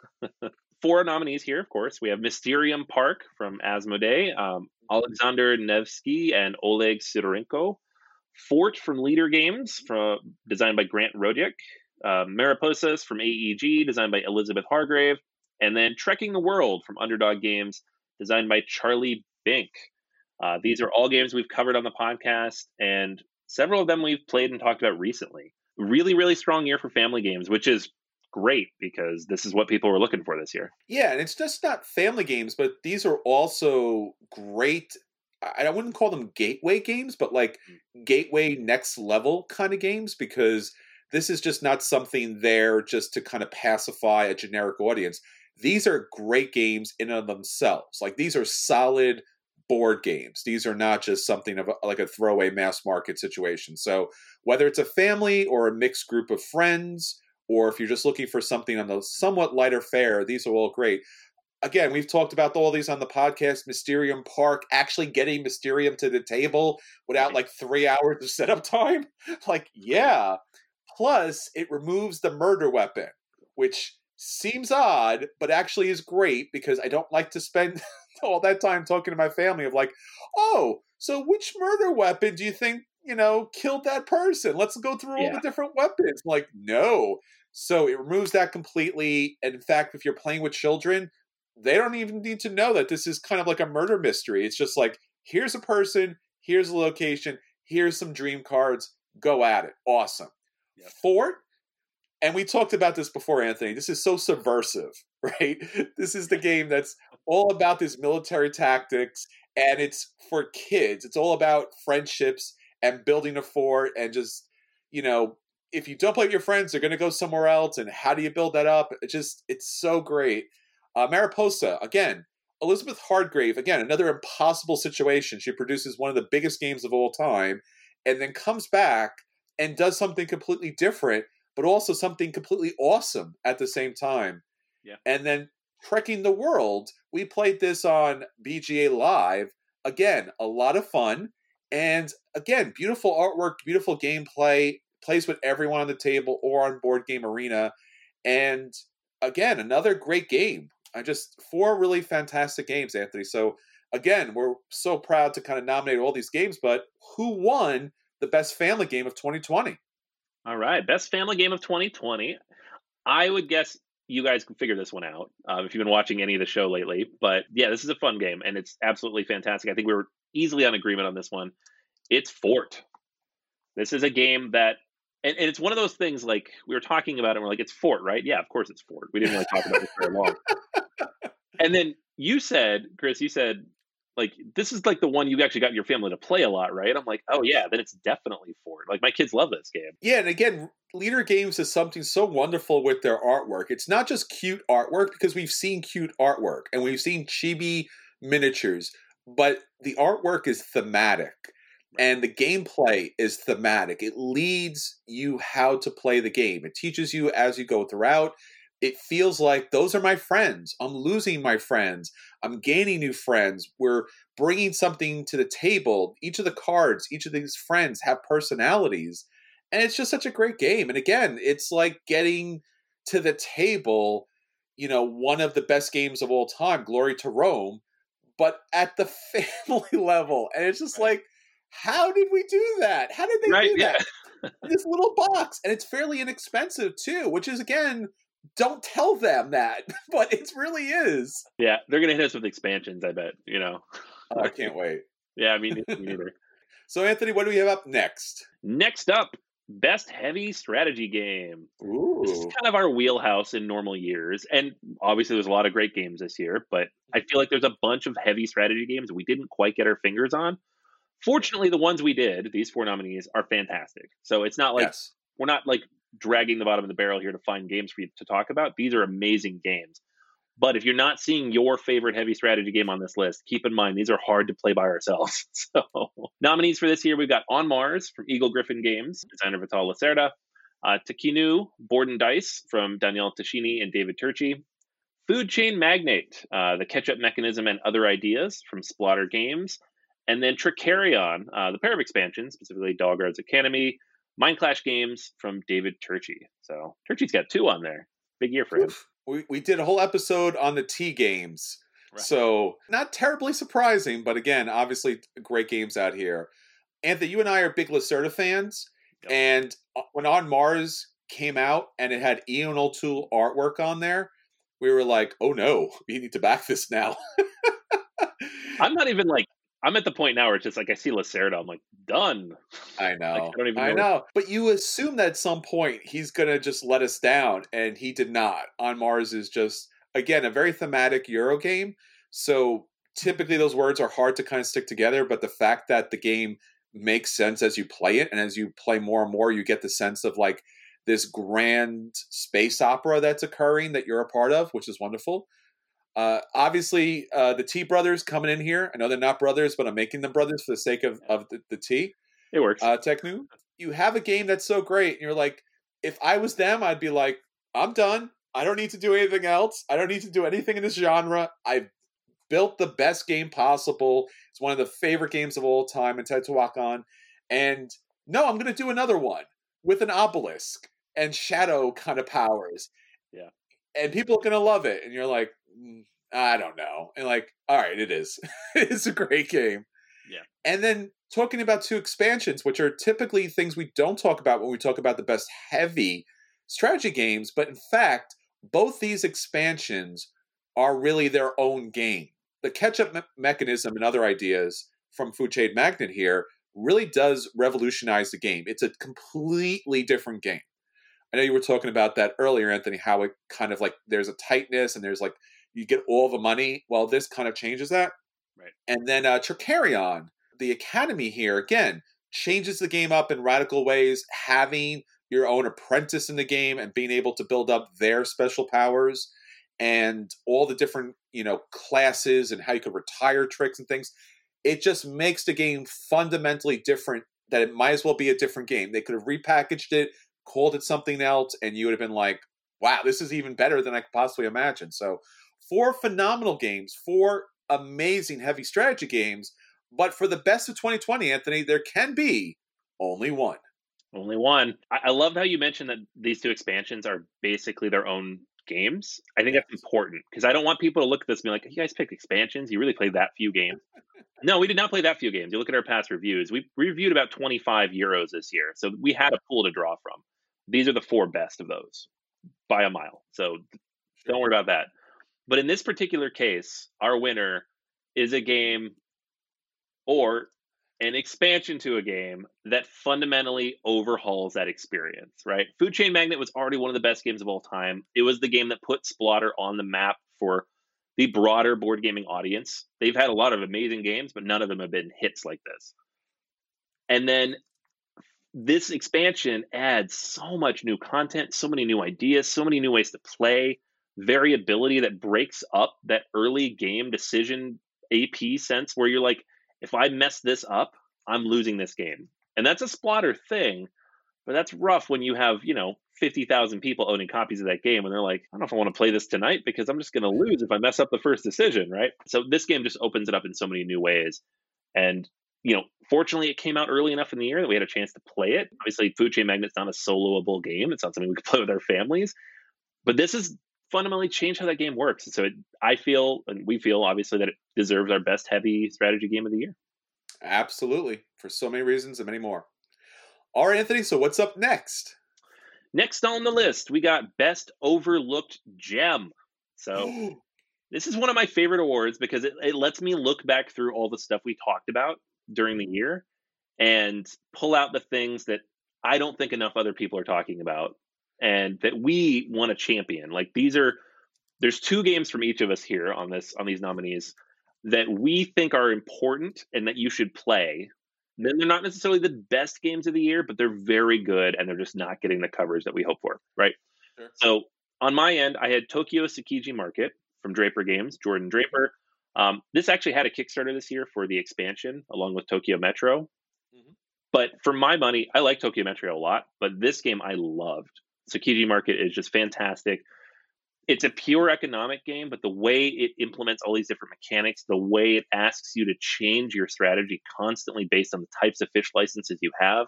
4 nominees here, of course. We have Mysterium Park from Asmodee, Alexander Nevsky and Oleg Sidorenko. Fort from Leader Games, designed by Grant Rodiak. Mariposas from AEG, designed by Elizabeth Hargrave. And then Trekking the World from Underdog Games, designed by Charlie Bink. These are all games we've covered on the podcast, and several of them we've played and talked about recently. Really, really strong year for family games, which is great because this is what people were looking for this year. Yeah, and it's just not family games, but these are also great. I wouldn't call them gateway games, but like gateway next level kind of games, because this is just not something there just to kind of pacify a generic audience. These are great games in and of themselves. Like these are solid board games. These are not just something of like a throwaway mass market situation. So whether it's a family or a mixed group of friends, or if you're just looking for something on the somewhat lighter fare, these are all great. Again, we've talked about all these on the podcast. Mysterium Park, actually getting Mysterium to the table without like 3 hours of setup time. Like, yeah. Plus, it removes the murder weapon, which seems odd, but actually is great because I don't like to spend all that time talking to my family of like, oh, so which murder weapon do you think, killed that person? Let's go through all the different weapons. Like, no. So it removes that completely. And in fact, if you're playing with children, they don't even need to know that this is kind of like a murder mystery. It's just like, here's a person, here's a location, here's some dream cards, go at it. Awesome. Yep. Fort, and we talked about this before, Anthony, this is so subversive, right? This is the game that's all about this military tactics, and it's for kids. It's all about friendships and building a fort, and just, if you don't play with your friends, they're going to go somewhere else, and how do you build that up? It's so great. Mariposa, again, Elizabeth Hargrave, again, another impossible situation. She produces one of the biggest games of all time, and then comes back and does something completely different, but also something completely awesome at the same time. Yeah. And then Trekking the World, we played this on BGA Live. Again, a lot of fun. And again, beautiful artwork, beautiful gameplay, plays with everyone on the table or on Board Game Arena. And again, another great game. 4 really fantastic games, Anthony. So again, we're so proud to kind of nominate all these games, but who won the best family game of 2020? All right, best family game of 2020. I would guess you guys can figure this one out if you've been watching any of the show lately. But yeah, this is a fun game, and it's absolutely fantastic. I think we were easily on agreement on this one. It's Fort. This is a game that, and it's one of those things like we were talking about, and we're like, it's Fort, right? Yeah, of course it's Fort. We didn't really talk about this very long. And then you said, Chris, you said, like, this is like the one you actually got your family to play a lot, right? I'm like, oh yeah, then it's definitely Fort. Like my kids love this game. Yeah, and again, Leader Games is something so wonderful with their artwork. It's not just cute artwork, because we've seen cute artwork and we've seen chibi miniatures, but the artwork is thematic and the gameplay is thematic. It leads you how to play the game. It teaches you as you go throughout. It feels like those are my friends. I'm losing my friends. I'm gaining new friends. We're bringing something to the table. Each of the cards, each of these friends have personalities. And it's just such a great game. And again, it's like getting to the table, one of the best games of all time, Glory to Rome, but at the family level. And it's just like, how did we do that? How did they do that? In this little box. And it's fairly inexpensive too, which is, again, don't tell them that, but it really is. Yeah, they're going to hit us with expansions, I bet, Oh, I can't wait. Yeah, me neither. So, Anthony, what do we have up next? Next up, best heavy strategy game. Ooh. This is kind of our wheelhouse in normal years. And obviously, there's a lot of great games this year, but I feel like there's a bunch of heavy strategy games we didn't quite get our fingers on. Fortunately, the ones we did, these 4 nominees, are fantastic. So it's not like we're not like dragging the bottom of the barrel here to find games for you to talk about. These are amazing games. But if you're not seeing your favorite heavy strategy game on this list, keep in mind these are hard to play by ourselves. So nominees for this year, we've got On Mars from Eagle Gryphon Games, designer Vital Lacerda. Takinu Board and Dice from Daniele Tascini and David Turchi. Food Chain Magnate, the Catch-Up Mechanism and Other Ideas from Splotter Games. And then Tricarion, the pair of expansions, specifically Dogguards Academy, Mind Clash Games from David Turchi. So Turchi's got 2 on there. Big year for him. We did a whole episode on the T games. Right. So not terribly surprising, but again, obviously great games out here. Anthony, you and I are big Lacerda fans. Yep. And when On Mars came out and it had Ian O'Toole artwork on there, we were like, oh no, we need to back this now. I'm not even like, I'm at the point now where it's just like I see Lacerda, I'm like, done. I know. Like, I don't even know. I know. But you assume that at some point he's going to just let us down, and he did not. On Mars is just, again, a very thematic Euro game. So typically those words are hard to kind of stick together, but the fact that the game makes sense as you play it, and as you play more and more, you get the sense of like this grand space opera that's occurring that you're a part of, which is wonderful. Obviously, the T brothers coming in here. I know they're not brothers, but I'm making them brothers for the sake of the T. It works. Teknu, you have a game that's so great, and you're like, if I was them, I'd be like, I'm done. I don't need to do anything else. I don't need to do anything in this genre. I've built the best game possible. It's one of the favorite games of all time in Teotihuacan. And no, I'm going to do another one with an obelisk and shadow kind of powers. Yeah. And people are going to love it. And you're like, I don't know. And like, all right, it is. It's a great game. Yeah. And then talking about 2 expansions, which are typically things we don't talk about when we talk about the best heavy strategy games. But in fact, both these expansions are really their own game. The catch-up mechanism and Other Ideas from Food Chain Magnate here really does revolutionize the game. It's a completely different game. I know you were talking about that earlier, Anthony, how it kind of like there's a tightness and there's like you get all the money. Well, this kind of changes that. Right. And then Tricarion, the Academy here, again, changes the game up in radical ways, having your own apprentice in the game and being able to build up their special powers and all the different, classes and how you could retire tricks and things. It just makes the game fundamentally different, that it might as well be a different game. They could have repackaged it, called it something else, and you would have been like, wow, this is even better than I could possibly imagine. So 4 phenomenal games, 4 amazing heavy strategy games. But for the best of 2020, Anthony, there can be only one. Only one. I loved how you mentioned that these 2 expansions are basically their own games. I think that's important because I don't want people to look at this and be like, you guys picked expansions? You really played that few games? No, we did not play that few games. You look at our past reviews. We reviewed about 25 Euros this year. So we had a pool to draw from. These are the 4 best of those by a mile. So don't worry about that. But in this particular case, our winner is a game, or an expansion to a game that fundamentally overhauls that experience, right? Food Chain Magnate was already one of the best games of all time. It was the game that put Splotter on the map for the broader board gaming audience. They've had a lot of amazing games, but none of them have been hits like this. And then this expansion adds so much new content, so many new ideas, so many new ways to play, variability that breaks up that early game decision AP sense where you're like, if I mess this up, I'm losing this game. And that's a Splotter thing, but that's rough when you have, 50,000 people owning copies of that game and they're like, I don't know if I want to play this tonight because I'm just going to lose if I mess up the first decision, right? So this game just opens it up in so many new ways. And fortunately, it came out early enough in the year that we had a chance to play it. Obviously, Food Chain Magnate's not a soloable game. It's not something we could play with our families. But this has fundamentally changed how that game works. And so I feel, and we feel, obviously, that it deserves our best heavy strategy game of the year. Absolutely. For so many reasons and many more. All right, Anthony, so what's up next? Next on the list, we got Best Overlooked Gem. So this is one of my favorite awards because it lets me look back through all the stuff we talked about during the year and pull out the things that I don't think enough other people are talking about and that we want to champion. Like there's two games from each of us here on these nominees that we think are important and that you should play. Then they're not necessarily the best games of the year, but they're very good and they're just not getting the coverage that we hope for, right? Sure. So on my end, I had Tokyo Tsukiji Market from Draper Games, Jordan Draper. This actually had a Kickstarter this year for the expansion along with Tokyo Metro. Mm-hmm. But for my money, I like Tokyo Metro a lot, but this game I loved. Tsukiji Market is just fantastic. It's a pure economic game, but the way it implements all these different mechanics, the way it asks you to change your strategy constantly based on the types of fish licenses you have,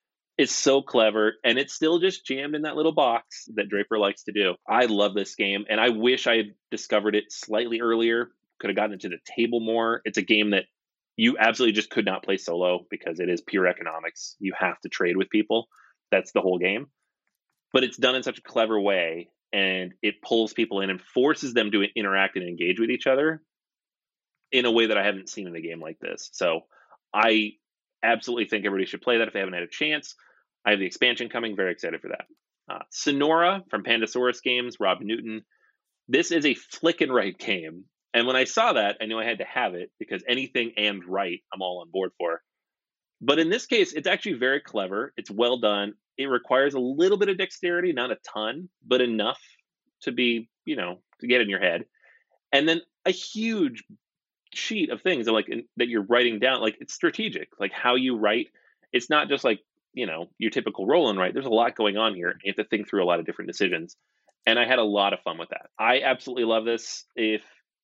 is so clever. And it's still just jammed in that little box that Draper likes to do. I love this game, and I wish I had discovered it slightly earlier, could have gotten it to the table more. It's a game that you absolutely just could not play solo because it is pure economics. You have to trade with people. That's the whole game. But it's done in such a clever way, and it pulls people in and forces them to interact and engage with each other in a way that I haven't seen in a game like this. So I absolutely think everybody should play that if they haven't had a chance. I have the expansion coming. Very excited for that. Sonora from Pandasaurus Games, Rob Newton. This is a flick and write game. And when I saw that, I knew I had to have it because anything and write, I'm all on board for. But in this case, it's actually very clever. It's well done. It requires a little bit of dexterity, not a ton, but enough to be, to get in your head. And then a huge sheet of things that you're writing down. Like, it's strategic, like how you write. It's not just like, your typical roll and write. There's a lot going on here. You have to think through a lot of different decisions. And I had a lot of fun with that. I absolutely love this. If,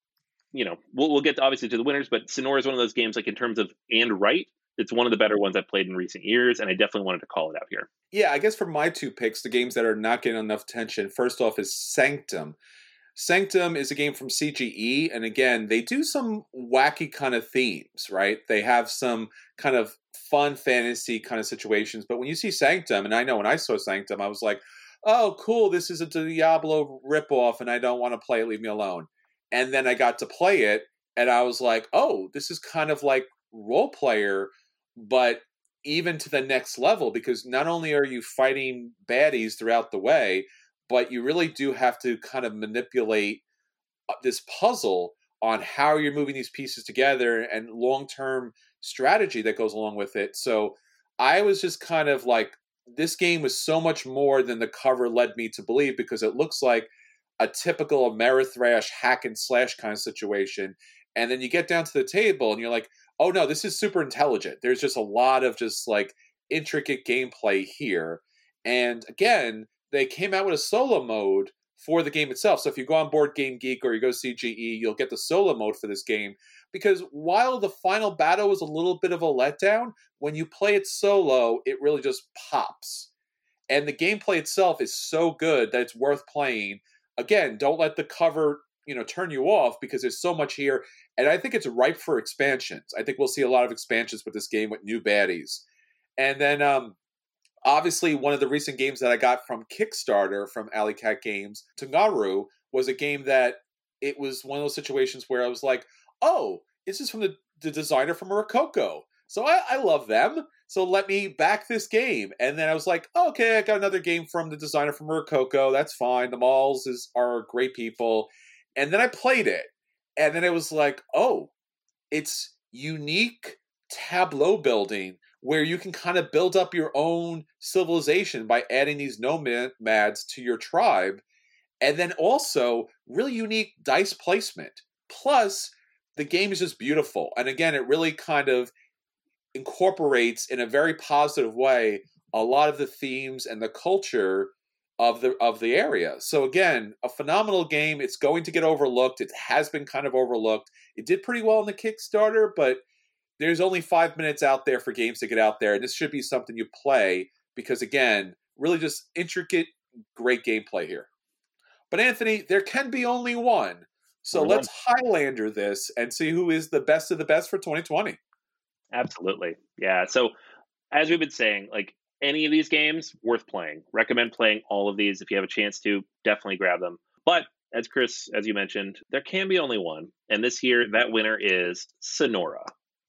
we'll get obviously to the winners, but Sonora is one of those games, like in terms of and write, it's one of the better ones I've played in recent years, and I definitely wanted to call it out here. Yeah, I guess for my two picks, the games that are not getting enough attention, first off is Sanctum. Sanctum is a game from CGE, and again, they do some wacky kind of themes, right? They have some kind of fun fantasy kind of situations, but when you see Sanctum, and I know when I saw Sanctum, I was like, oh, cool, this is a Diablo ripoff, and I don't want to play it, leave me alone. And then I got to play it, and I was like, oh, this is kind of like role player, but even to the next level, because not only are you fighting baddies throughout the way, but you really do have to kind of manipulate this puzzle on how you're moving these pieces together and long-term strategy that goes along with it. So I was just kind of like, this game was so much more than the cover led me to believe, because it looks like a typical Ameritrash hack and slash kind of situation. And then you get down to the table and you're like, oh no, this is super intelligent. There's just a lot of just like intricate gameplay here. And again, they came out with a solo mode for the game itself. So if you go on Board Game Geek or you go CGE, you'll get the solo mode for this game. Because while the final battle was a little bit of a letdown, when you play it solo, it really just pops. And the gameplay itself is so good that it's worth playing. Again, don't let the cover turn you off, because there's so much here. And I think it's ripe for expansions. I think we'll see a lot of expansions with this game with new baddies. And then obviously one of the recent games that I got from Kickstarter from Alley Cat Games, Tangaru, was a game that it was one of those situations where I was like, oh, this is from the designer from Rococo. So I love them. So let me back this game. And then I was like, oh, okay, I got another game from the designer from Rococo. That's fine. The Malls are great people. And then I played it. And then it was like, oh, it's unique tableau building where you can kind of build up your own civilization by adding these nomads to your tribe. And then also really unique dice placement. Plus, the game is just beautiful. And again, it really kind of incorporates in a very positive way a lot of the themes and the culture of the area. So again, a phenomenal game. It's going to get overlooked. It has been kind of overlooked. It did pretty well in the Kickstarter, but there's only 5 minutes out there for games to get out there, and this should be something you play because again, really just intricate, great gameplay here. But Anthony, there can be only one. So let's Highlander this and see who is the best of the best for 2020. Absolutely. Yeah. So as we've been saying, like any of these games, worth playing. Recommend playing all of these. If you have a chance to, definitely grab them. But as Chris, as you mentioned, there can be only one. And this year, that winner is Sonora.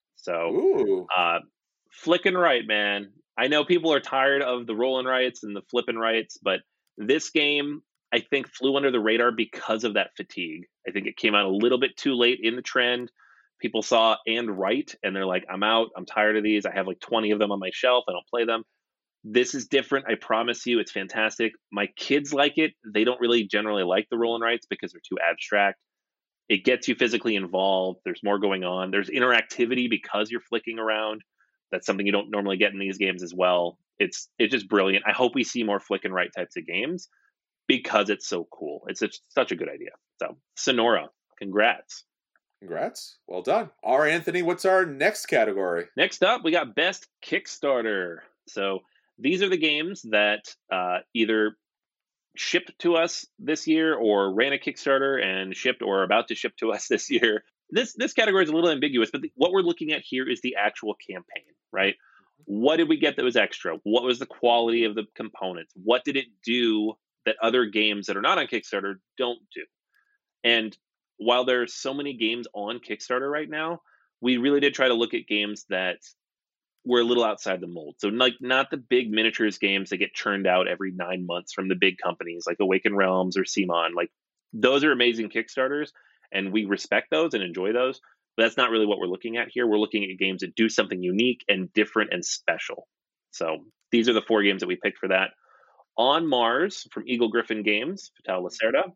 So, flicking right, man. I know people are tired of the rolling rights and the flipping rights, but this game, I think, flew under the radar because of that fatigue. I think it came out a little bit too late in the trend. People saw and right, and they're like, I'm out. I'm tired of these. I have like 20 of them on my shelf. I don't play them. This is different. I promise you, it's fantastic. My kids like it. They don't really generally like the roll and writes because they're too abstract. It gets you physically involved. There's more going on. There's interactivity because you're flicking around. That's something you don't normally get in these games as well. It's just brilliant. I hope we see more flick and write types of games because it's so cool. It's such a good idea. So, Sonora, congrats. Congrats. Well done. All right, Anthony, what's our next category? Next up, we got Best Kickstarter. So these are the games that either shipped to us this year or ran a Kickstarter and shipped or are about to ship to us this year. This category is a little ambiguous, but what we're looking at here is the actual campaign, right? What did we get that was extra? What was the quality of the components? What did it do that other games that are not on Kickstarter don't do? And while there's so many games on Kickstarter right now, we really did try to look at games that were a little outside the mold. So like not the big miniatures games that get churned out every 9 months from the big companies like Awaken Realms or CMON. Like those are amazing Kickstarters and we respect those and enjoy those. But that's not really what we're looking at here. We're looking at games that do something unique and different and special. So these are the 4 games that we picked for that. On Mars from Eagle Gryphon Games, Vital Lacerda.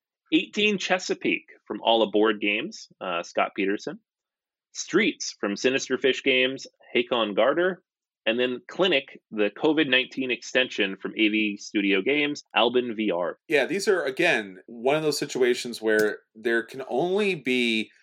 18 Chesapeake from All Aboard Games, Scott Peterson. Streets from Sinister Fish Games, Hakon Garter. And then Clinic, the COVID-19 extension from AV Studio Games, Albin VR. Yeah, these are, again, one of those situations where there can only be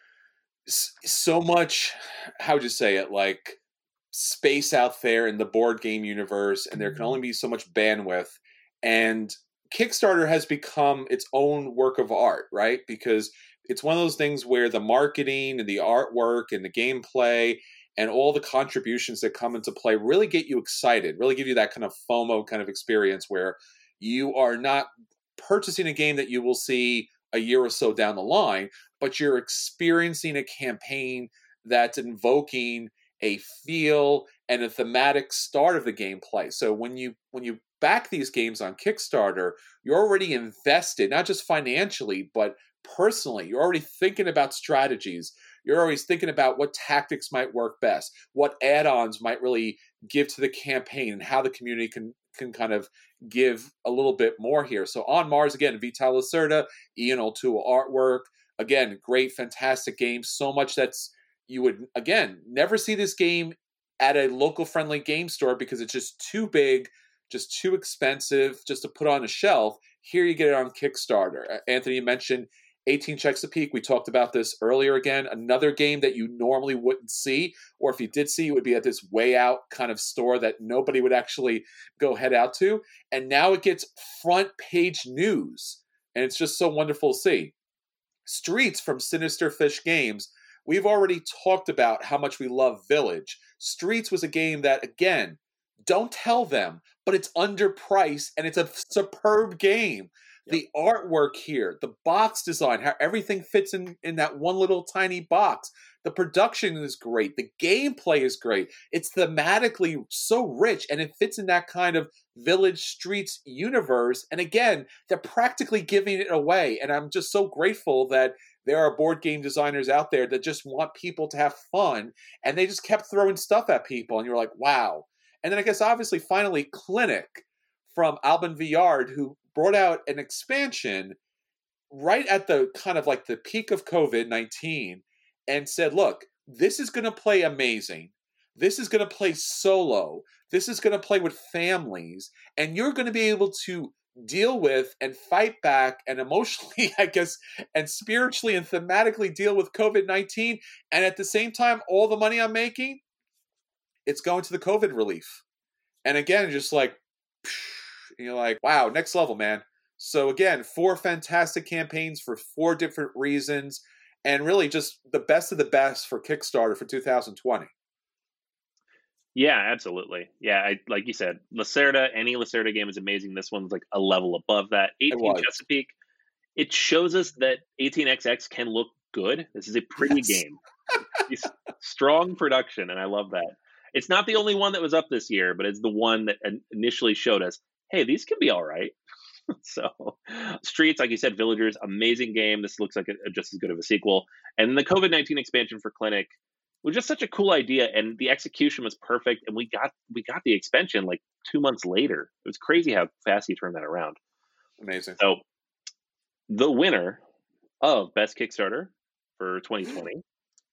so much, how would you say it, like space out there in the board game universe, and there can only be so much bandwidth. And Kickstarter has become its own work of art, right? Because it's one of those things where the marketing and the artwork and the gameplay and all the contributions that come into play really get you excited, really give you that kind of FOMO kind of experience where you are not purchasing a game that you will see a year or so down the line, but you're experiencing a campaign that's invoking a feel and a thematic start of the gameplay. So when you back these games on Kickstarter, you're already invested, not just financially, but personally. You're already thinking about strategies. You're always thinking about what tactics might work best, what add-ons might really give to the campaign, and how the community can kind of give a little bit more here. So on Mars, again, Vital Lacerda, Ian O'Toole artwork. Again, great, fantastic game. So much that's, you would, again, never see this game at a local friendly game store because it's just too big, just too expensive just to put on a shelf. Here you get it on Kickstarter. Anthony mentioned 18 Chesapeake. We talked about this earlier again. Another game that you normally wouldn't see, or if you did see, it would be at this way out kind of store that nobody would actually go head out to. And now it gets front page news. And it's just so wonderful to see. Streets from Sinister Fish Games. We've already talked about how much we love Village. Streets was a game that, again, don't tell them, but it's underpriced and it's a superb game. The artwork here, the box design, how everything fits in that one little tiny box. The production is great. The gameplay is great. It's thematically so rich, and it fits in that kind of Village Streets universe. And again, they're practically giving it away. And I'm just so grateful that there are board game designers out there that just want people to have fun, and they just kept throwing stuff at people, and you're like, wow. And then I guess obviously finally Clinic from Alban Villard, who brought out an expansion right at the kind of like the peak of COVID-19 and said, look, this is going to play amazing. This is going to play solo. This is going to play with families. And you're going to be able to deal with and fight back and emotionally, I guess, and spiritually and thematically deal with COVID-19. And at the same time, all the money I'm making, it's going to the COVID relief. And again, just like, you're like, wow, next level, man. So again, 4 fantastic campaigns for 4 different reasons, and really just the best of the best for Kickstarter for 2020. Yeah, absolutely. Yeah, like you said, Lacerda, any Lacerda game is amazing. This one's like a level above that. 18 Chesapeake, it shows us that 18XX can look good. This is a pretty game. It's strong production, and I love that. It's not the only one that was up this year, but it's the one that initially showed us, hey, these can be all right. So Streets, like you said, Villagers, amazing game. This looks like just as good of a sequel. And the COVID-19 expansion for Clinic was just such a cool idea, and the execution was perfect. And we got the expansion like 2 months later. It was crazy how fast he turned that around. Amazing. So the winner of Best Kickstarter for 2020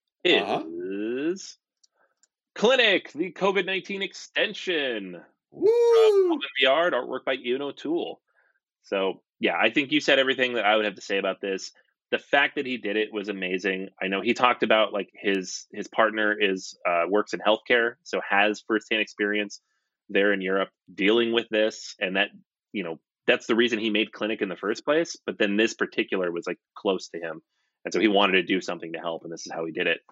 is Clinic, the COVID-19 extension. Woo! Villard, artwork by Ian O'Toole. So, yeah, I think you said everything that I would have to say about this. The fact that he did it was amazing. I know he talked about like his partner works in healthcare, so has firsthand experience there in Europe dealing with this, and that, you know, that's the reason he made Clinic in the first place. But then this particular was like close to him, and so he wanted to do something to help, and this is how he did it.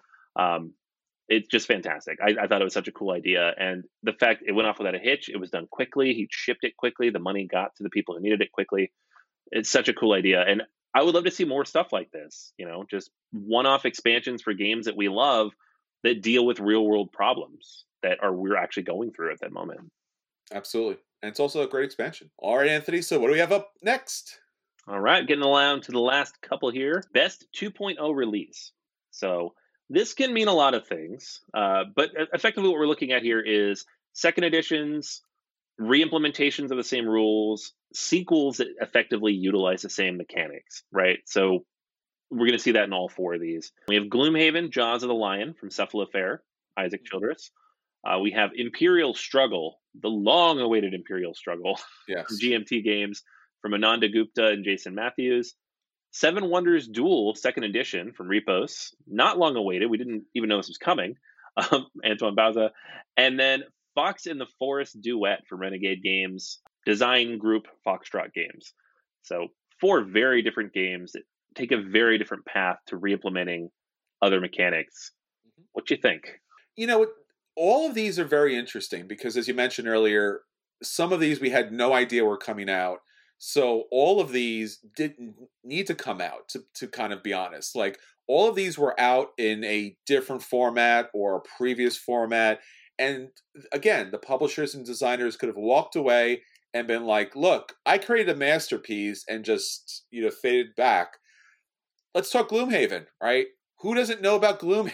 It's just fantastic. I thought it was such a cool idea. And the fact it went off without a hitch, it was done quickly. He shipped it quickly. The money got to the people who needed it quickly. It's such a cool idea. And I would love to see more stuff like this, you know, just one-off expansions for games that we love that deal with real world problems that we're actually going through at that moment. Absolutely. And it's also a great expansion. All right, Anthony. So what do we have up next? All right. Getting around to the last couple here. Best 2.0 release. So this can mean a lot of things, but effectively what we're looking at here is second editions, re-implementations of the same rules, sequels that effectively utilize the same mechanics, right? So we're going to see that in all 4 of these. We have Gloomhaven, Jaws of the Lion from Cephalofair, Isaac Childress. We have Imperial Struggle, the long-awaited Imperial Struggle, yes, from GMT Games, from Ananda Gupta and Jason Matthews. Seven Wonders Duel, second edition from Repos, not long awaited. We didn't even know this was coming. Antoine Bauza. And then Fox in the Forest Duet from Renegade Games, design group Foxtrot Games. So 4 very different games that take a very different path to re-implementing other mechanics. What do you think? You know, all of these are very interesting because, as you mentioned earlier, some of these we had no idea were coming out. So all of these didn't need to come out, to kind of be honest. Like, all of these were out in a different format or a previous format. And again, the publishers and designers could have walked away and been like, look, I created a masterpiece, and just, you know, faded back. Let's talk Gloomhaven, right? Who doesn't know about Gloomhaven?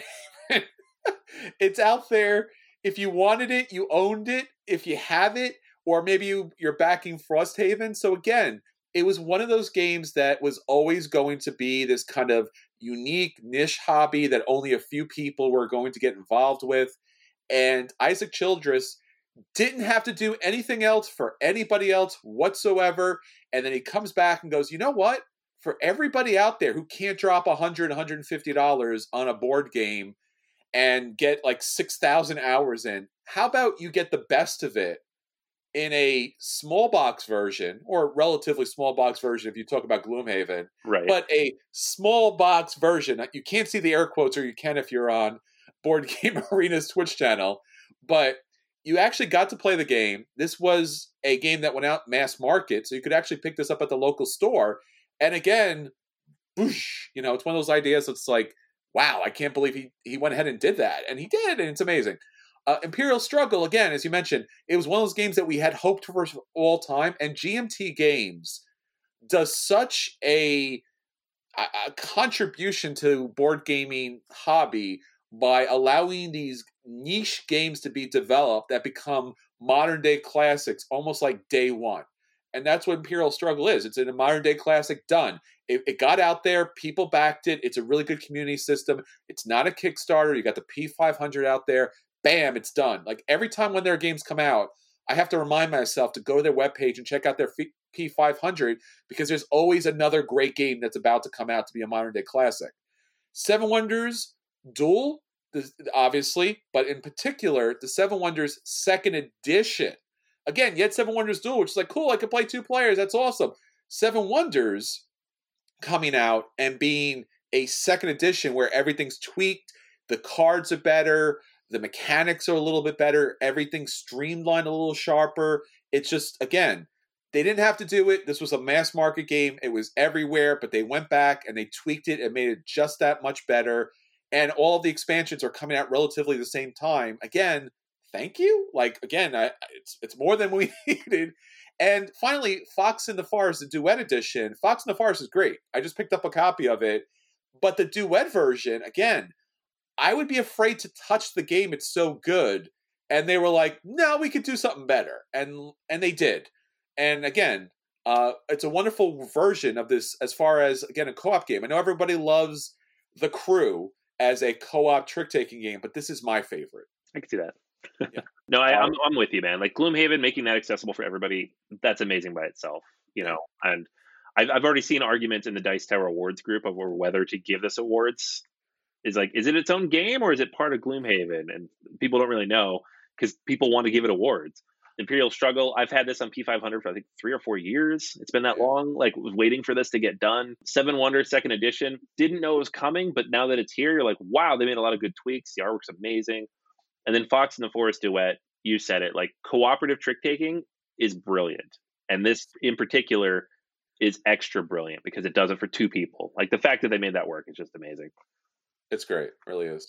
It's out there. If you wanted it, you owned it. If you have it, or maybe you're backing Frosthaven. So again, it was one of those games that was always going to be this kind of unique niche hobby that only a few people were going to get involved with. And Isaac Childress didn't have to do anything else for anybody else whatsoever. And then he comes back and goes, you know what? For everybody out there who can't drop $100, $150 on a board game and get like 6,000 hours in, how about you get the best of it in a small box version, or relatively small box version if you talk about Gloomhaven, right? But a small box version. You can't see the air quotes, or you can if you're on Board Game Arena's Twitch channel, but you actually got to play the game. This was a game that went out mass market, so you could actually pick this up at the local store. And again, whoosh, it's one of those ideas that's like, wow, I can't believe he went ahead and did that. And he did, and it's amazing. Imperial Struggle, again, as you mentioned, it was one of those games that we had hoped for all time, and GMT Games does such a contribution to board gaming hobby by allowing these niche games to be developed that become modern day classics almost like day one. And that's what Imperial Struggle is. It's a modern day classic done. It got out there. People backed it. It's a really good community system. It's not a Kickstarter. You got the P500 out there. Bam, it's done. Like every time when their games come out, I have to remind myself to go to their webpage and check out their P500 because there's always another great game that's about to come out to be a modern day classic. Seven Wonders Duel, obviously, but in particular, the Seven Wonders Second Edition. Again, yet Seven Wonders Duel, which is like, cool, I can play 2 players. That's awesome. Seven Wonders coming out and being a second edition where everything's tweaked, the cards are better, the mechanics are a little bit better, everything's streamlined a little sharper. It's just, again, they didn't have to do it. This was a mass market game. It was everywhere, but they went back and they tweaked it and made it just that much better. And all of the expansions are coming out relatively the same time. Again, thank you. Like, again, it's more than we needed. And finally, Fox in the Forest, the Duet Edition. Fox in the Forest is great. I just picked up a copy of it. But the Duet version, again, I would be afraid to touch the game. It's so good. And they were like, no, we could do something better. And they did. And again, it's a wonderful version of this as far as, again, a co-op game. I know everybody loves The Crew as a co-op trick-taking game, but this is my favorite. I can see that. Yeah. No, I'm with you, man. Like Gloomhaven, making that accessible for everybody, that's amazing by itself, And I've already seen arguments in the Dice Tower Awards group of whether to give this awards. Is it its own game or is it part of Gloomhaven? And people don't really know because people want to give it awards. Imperial Struggle, I've had this on P500 for I think 3 or 4 years. It's been that long, like was waiting for this to get done. Seven Wonders Second Edition, didn't know it was coming, but now that it's here, you're like, wow, they made a lot of good tweaks. The artwork's amazing. And then Fox in the Forest Duet, you said it, like cooperative trick taking is brilliant. And this in particular is extra brilliant because it does it for 2 people. Like the fact that they made that work is just amazing. It's great. It really is.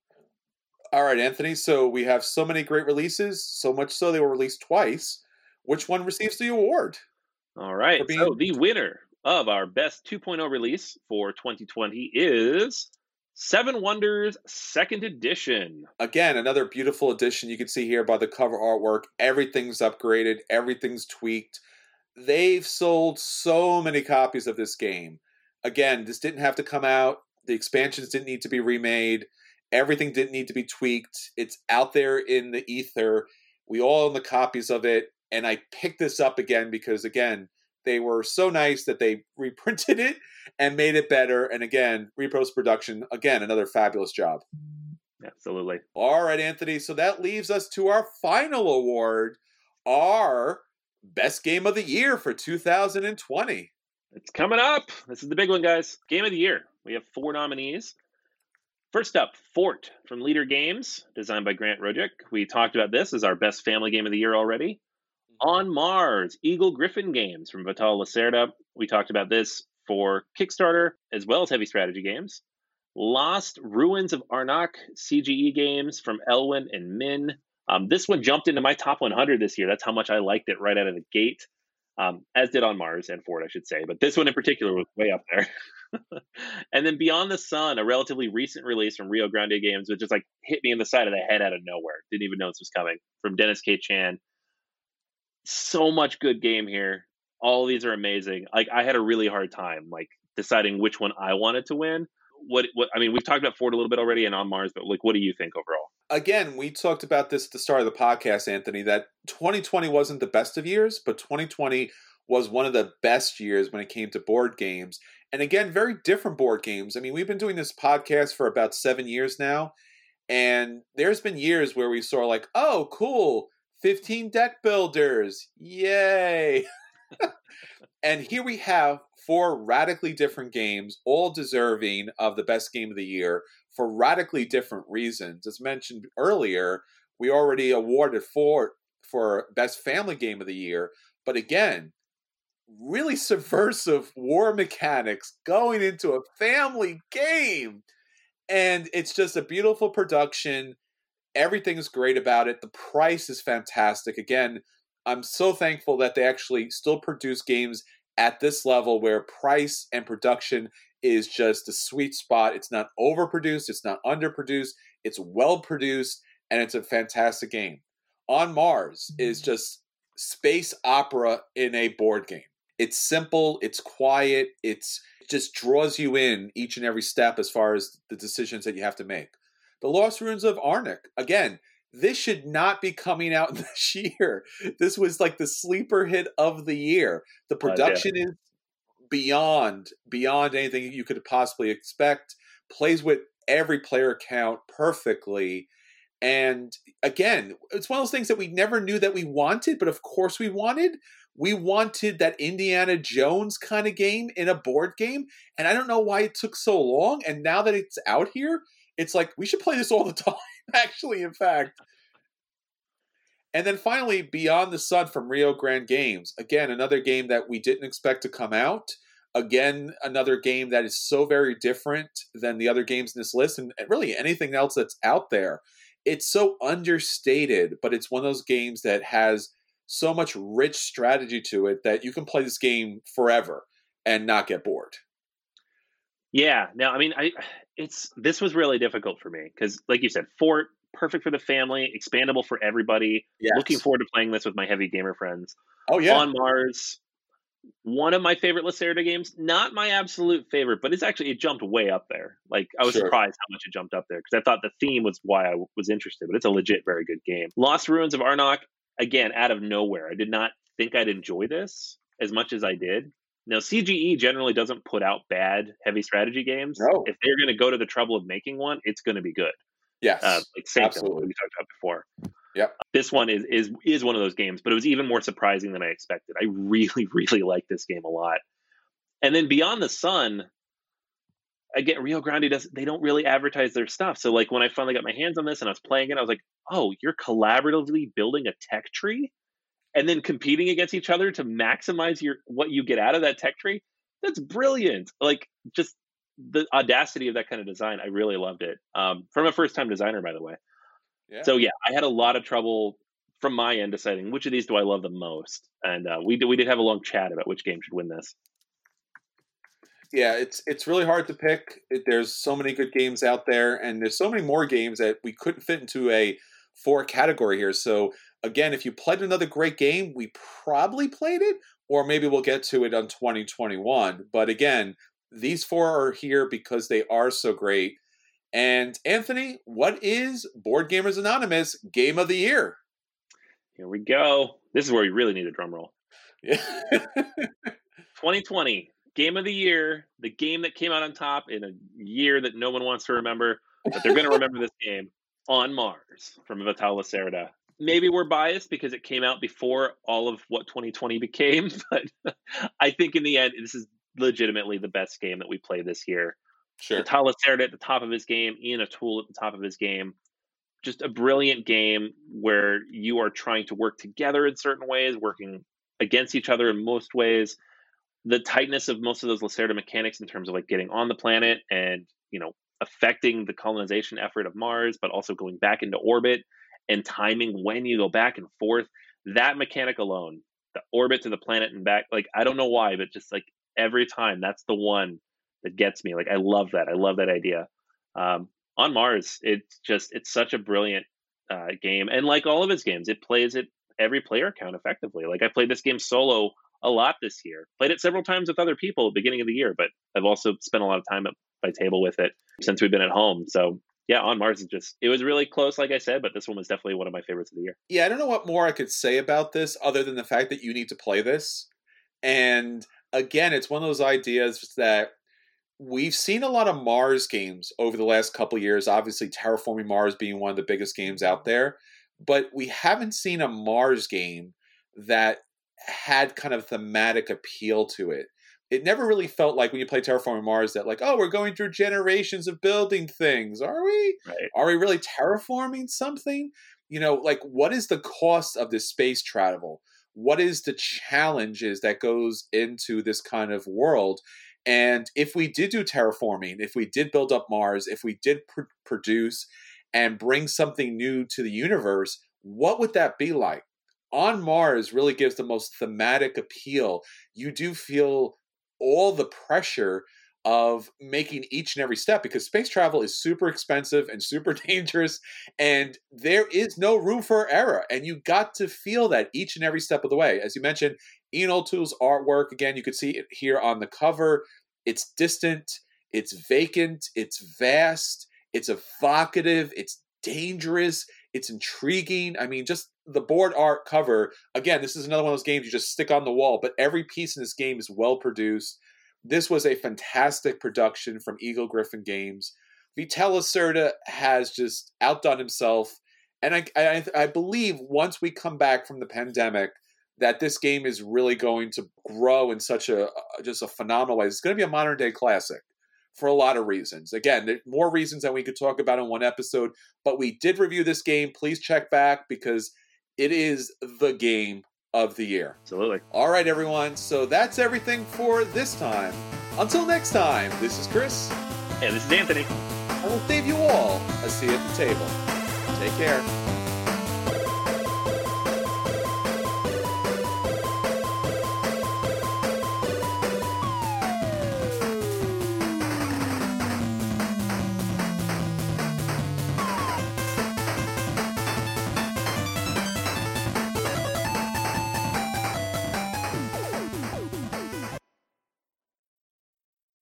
All right, Anthony. So we have so many great releases, so much so they were released twice. Which one receives the award? All right. So the winner of our best 2.0 release for 2020 is Seven Wonders Second Edition. Again, another beautiful edition. You can see here by the cover artwork. Everything's upgraded. Everything's tweaked. They've sold so many copies of this game. Again, this didn't have to come out. The expansions didn't need to be remade. Everything didn't need to be tweaked. It's out there in the ether. We all own the copies of it. And I picked this up again because, again, they were so nice that they reprinted it and made it better. And again, Repros Production, again, another fabulous job. Absolutely. All right, Anthony. So that leaves us to our final award, our Best Game of the Year for 2020. It's coming up. This is the big one, guys. Game of the Year. We have 4 nominees. First up, Fort from Leader Games, designed by Grant Rojic. We talked about this as our best family game of the year already. On Mars, Eagle Griffin Games from Vital Lacerda. We talked about this for Kickstarter, as well as Heavy Strategy Games. Lost Ruins of Arnak CGE Games from Elwyn and Min. This one jumped into my top 100 this year. That's how much I liked it right out of the gate, as did On Mars and Fort, I should say. But this one in particular was way up there. And then Beyond the Sun, a relatively recent release from Rio Grande Games, which just like hit me in the side of the head out of nowhere. Didn't even know this was coming. From Dennis K. Chan. So much good game here. All of these are amazing. Like I had a really hard time like deciding which one I wanted to win. What I mean, we've talked about Fort a little bit already and On Mars, but like, what do you think overall? Again, we talked about this at the start of the podcast, Anthony, that 2020 wasn't the best of years, but 2020 was one of the best years when it came to board games. And again, very different board games. I mean, we've been doing this podcast for about 7 years now, and there's been years where we saw like, oh, cool, 15 deck builders, yay. And here we have 4 radically different games, all deserving of the best game of the year for radically different reasons. As mentioned earlier, we already awarded for Best Family Game of the Year. But again, really subversive war mechanics going into a family game. And it's just a beautiful production. Everything's great about it. The price is fantastic. Again, I'm so thankful that they actually still produce games at this level where price and production is just a sweet spot. It's not overproduced. It's not underproduced. It's well produced, and it's a fantastic game. On Mars is just space opera in a board game. It's simple. It's quiet. It just draws you in each and every step as far as the decisions that you have to make. The Lost Ruins of Arnak. Again, this should not be coming out this year. This was like the sleeper hit of the year. The production is beyond anything you could possibly expect. Plays with every player count perfectly. And again, it's one of those things that we never knew that we wanted, but of course we wanted. We wanted that Indiana Jones kind of game in a board game. And I don't know why it took so long. And now that it's out here, it's like, we should play this all the time, actually, in fact. And then finally, Beyond the Sun from Rio Grande Games. Again, another game that we didn't expect to come out. Again, another game that is so very different than the other games in this list, and really anything else that's out there. It's so understated, but it's one of those games that has so much rich strategy to it that you can play this game forever and not get bored. Yeah. No, I mean, this was really difficult for me because, like you said, Fort, perfect for the family, expandable for everybody. Yes. Looking forward to playing this with my heavy gamer friends. Oh, yeah. On Mars, one of my favorite Lacerda games. Not my absolute favorite, but it jumped way up there. Like, I was surprised how much it jumped up there because I thought the theme was why I was interested, but it's a legit very good game. Lost Ruins of Arnak, again, out of nowhere. I did not think I'd enjoy this as much as I did. Now, CGE generally doesn't put out bad heavy strategy games. No. If they're going to go to the trouble of making one, it's going to be good. Yes, like Sanctum, absolutely. we talked about before. Yep. This one is one of those games, but it was even more surprising than I expected. I really, really like this game a lot. And then Beyond the Sun, again, Rio Grande they don't really advertise their stuff. So like when I finally got my hands on this and I was playing it, I was like, oh, you're collaboratively building a tech tree and then competing against each other to maximize what you get out of that tech tree. That's brilliant. Like, just the audacity of that kind of design. I really loved it. From a first-time designer, by the way. Yeah. So yeah, I had a lot of trouble from my end deciding which of these do I love the most. And we did have a long chat about which game should win this. Yeah, it's really hard to pick. There's so many good games out there, and there's so many more games that we couldn't fit into a 4 category here. So again, if you played another great game, we probably played it, or maybe we'll get to it on 2021. But again, these 4 are here because they are so great. And Anthony, what is Board Gamers Anonymous Game of the Year? Here we go. This is where we really need a drum roll. Yeah. 2020 Game of the Year, the game that came out on top in a year that no one wants to remember, but they're going to remember this game. On Mars from Vital Lacerda. Maybe we're biased because it came out before all of what 2020 became, but I think in the end, this is legitimately the best game that we played this year. Sure. Vital Lacerda at the top of his game, Ian O'Toole at the top of his game. Just a brilliant game where you are trying to work together in certain ways, working against each other in most ways. The tightness of most of those Lacerda mechanics in terms of like getting on the planet and, affecting the colonization effort of Mars, but also going back into orbit and timing when you go back and forth. That mechanic alone, the orbit to the planet and back, like, I don't know why, but just like every time, that's the one that gets me. Like, I love that. I love that idea. On Mars, it's such a brilliant game. And like all of his games, it plays at every player count effectively. Like, I played this game solo a lot this year. Played it several times with other people at the beginning of the year, but I've also spent a lot of time at my table with it since we've been at home. So yeah, On Mars it was really close, like I said, but this one was definitely one of my favorites of the year. Yeah, I don't know what more I could say about this other than the fact that you need to play this. And again, it's one of those ideas that we've seen a lot of Mars games over the last couple of years, obviously Terraforming Mars being one of the biggest games out there, but we haven't seen a Mars game that had kind of thematic appeal to it. It never really felt like when you play Terraforming Mars that like, oh, we're going through generations of building things. Are we? Right. Are we really terraforming something? like what is the cost of this space travel? What is the challenges that goes into this kind of world? And if we did do terraforming, if we did build up Mars, if we did produce and bring something new to the universe, what would that be like? On Mars really gives the most thematic appeal. You do feel all the pressure of making each and every step, because space travel is super expensive and super dangerous, and there is no room for error. And you got to feel that each and every step of the way. As you mentioned, Ian O'Toole's artwork, again, you could see it here on the cover. It's distant, it's vacant, it's vast, it's evocative, it's dangerous, it's intriguing. I mean, just the board art cover, again, this is another one of those games you just stick on the wall, but every piece in this game is well produced. This was a fantastic production from Eagle Gryphon Games. Vital Lacerda has just outdone himself. And I believe once we come back from the pandemic, that this game is really going to grow in such just a phenomenal way. It's going to be a modern day classic for a lot of reasons. Again, there are more reasons than we could talk about in one episode, but we did review this game. Please check back because it is the game of the year. Absolutely. All right, everyone. So that's everything for this time. Until next time, this is Chris. And this is Anthony. I will save you all a seat at the table. Take care.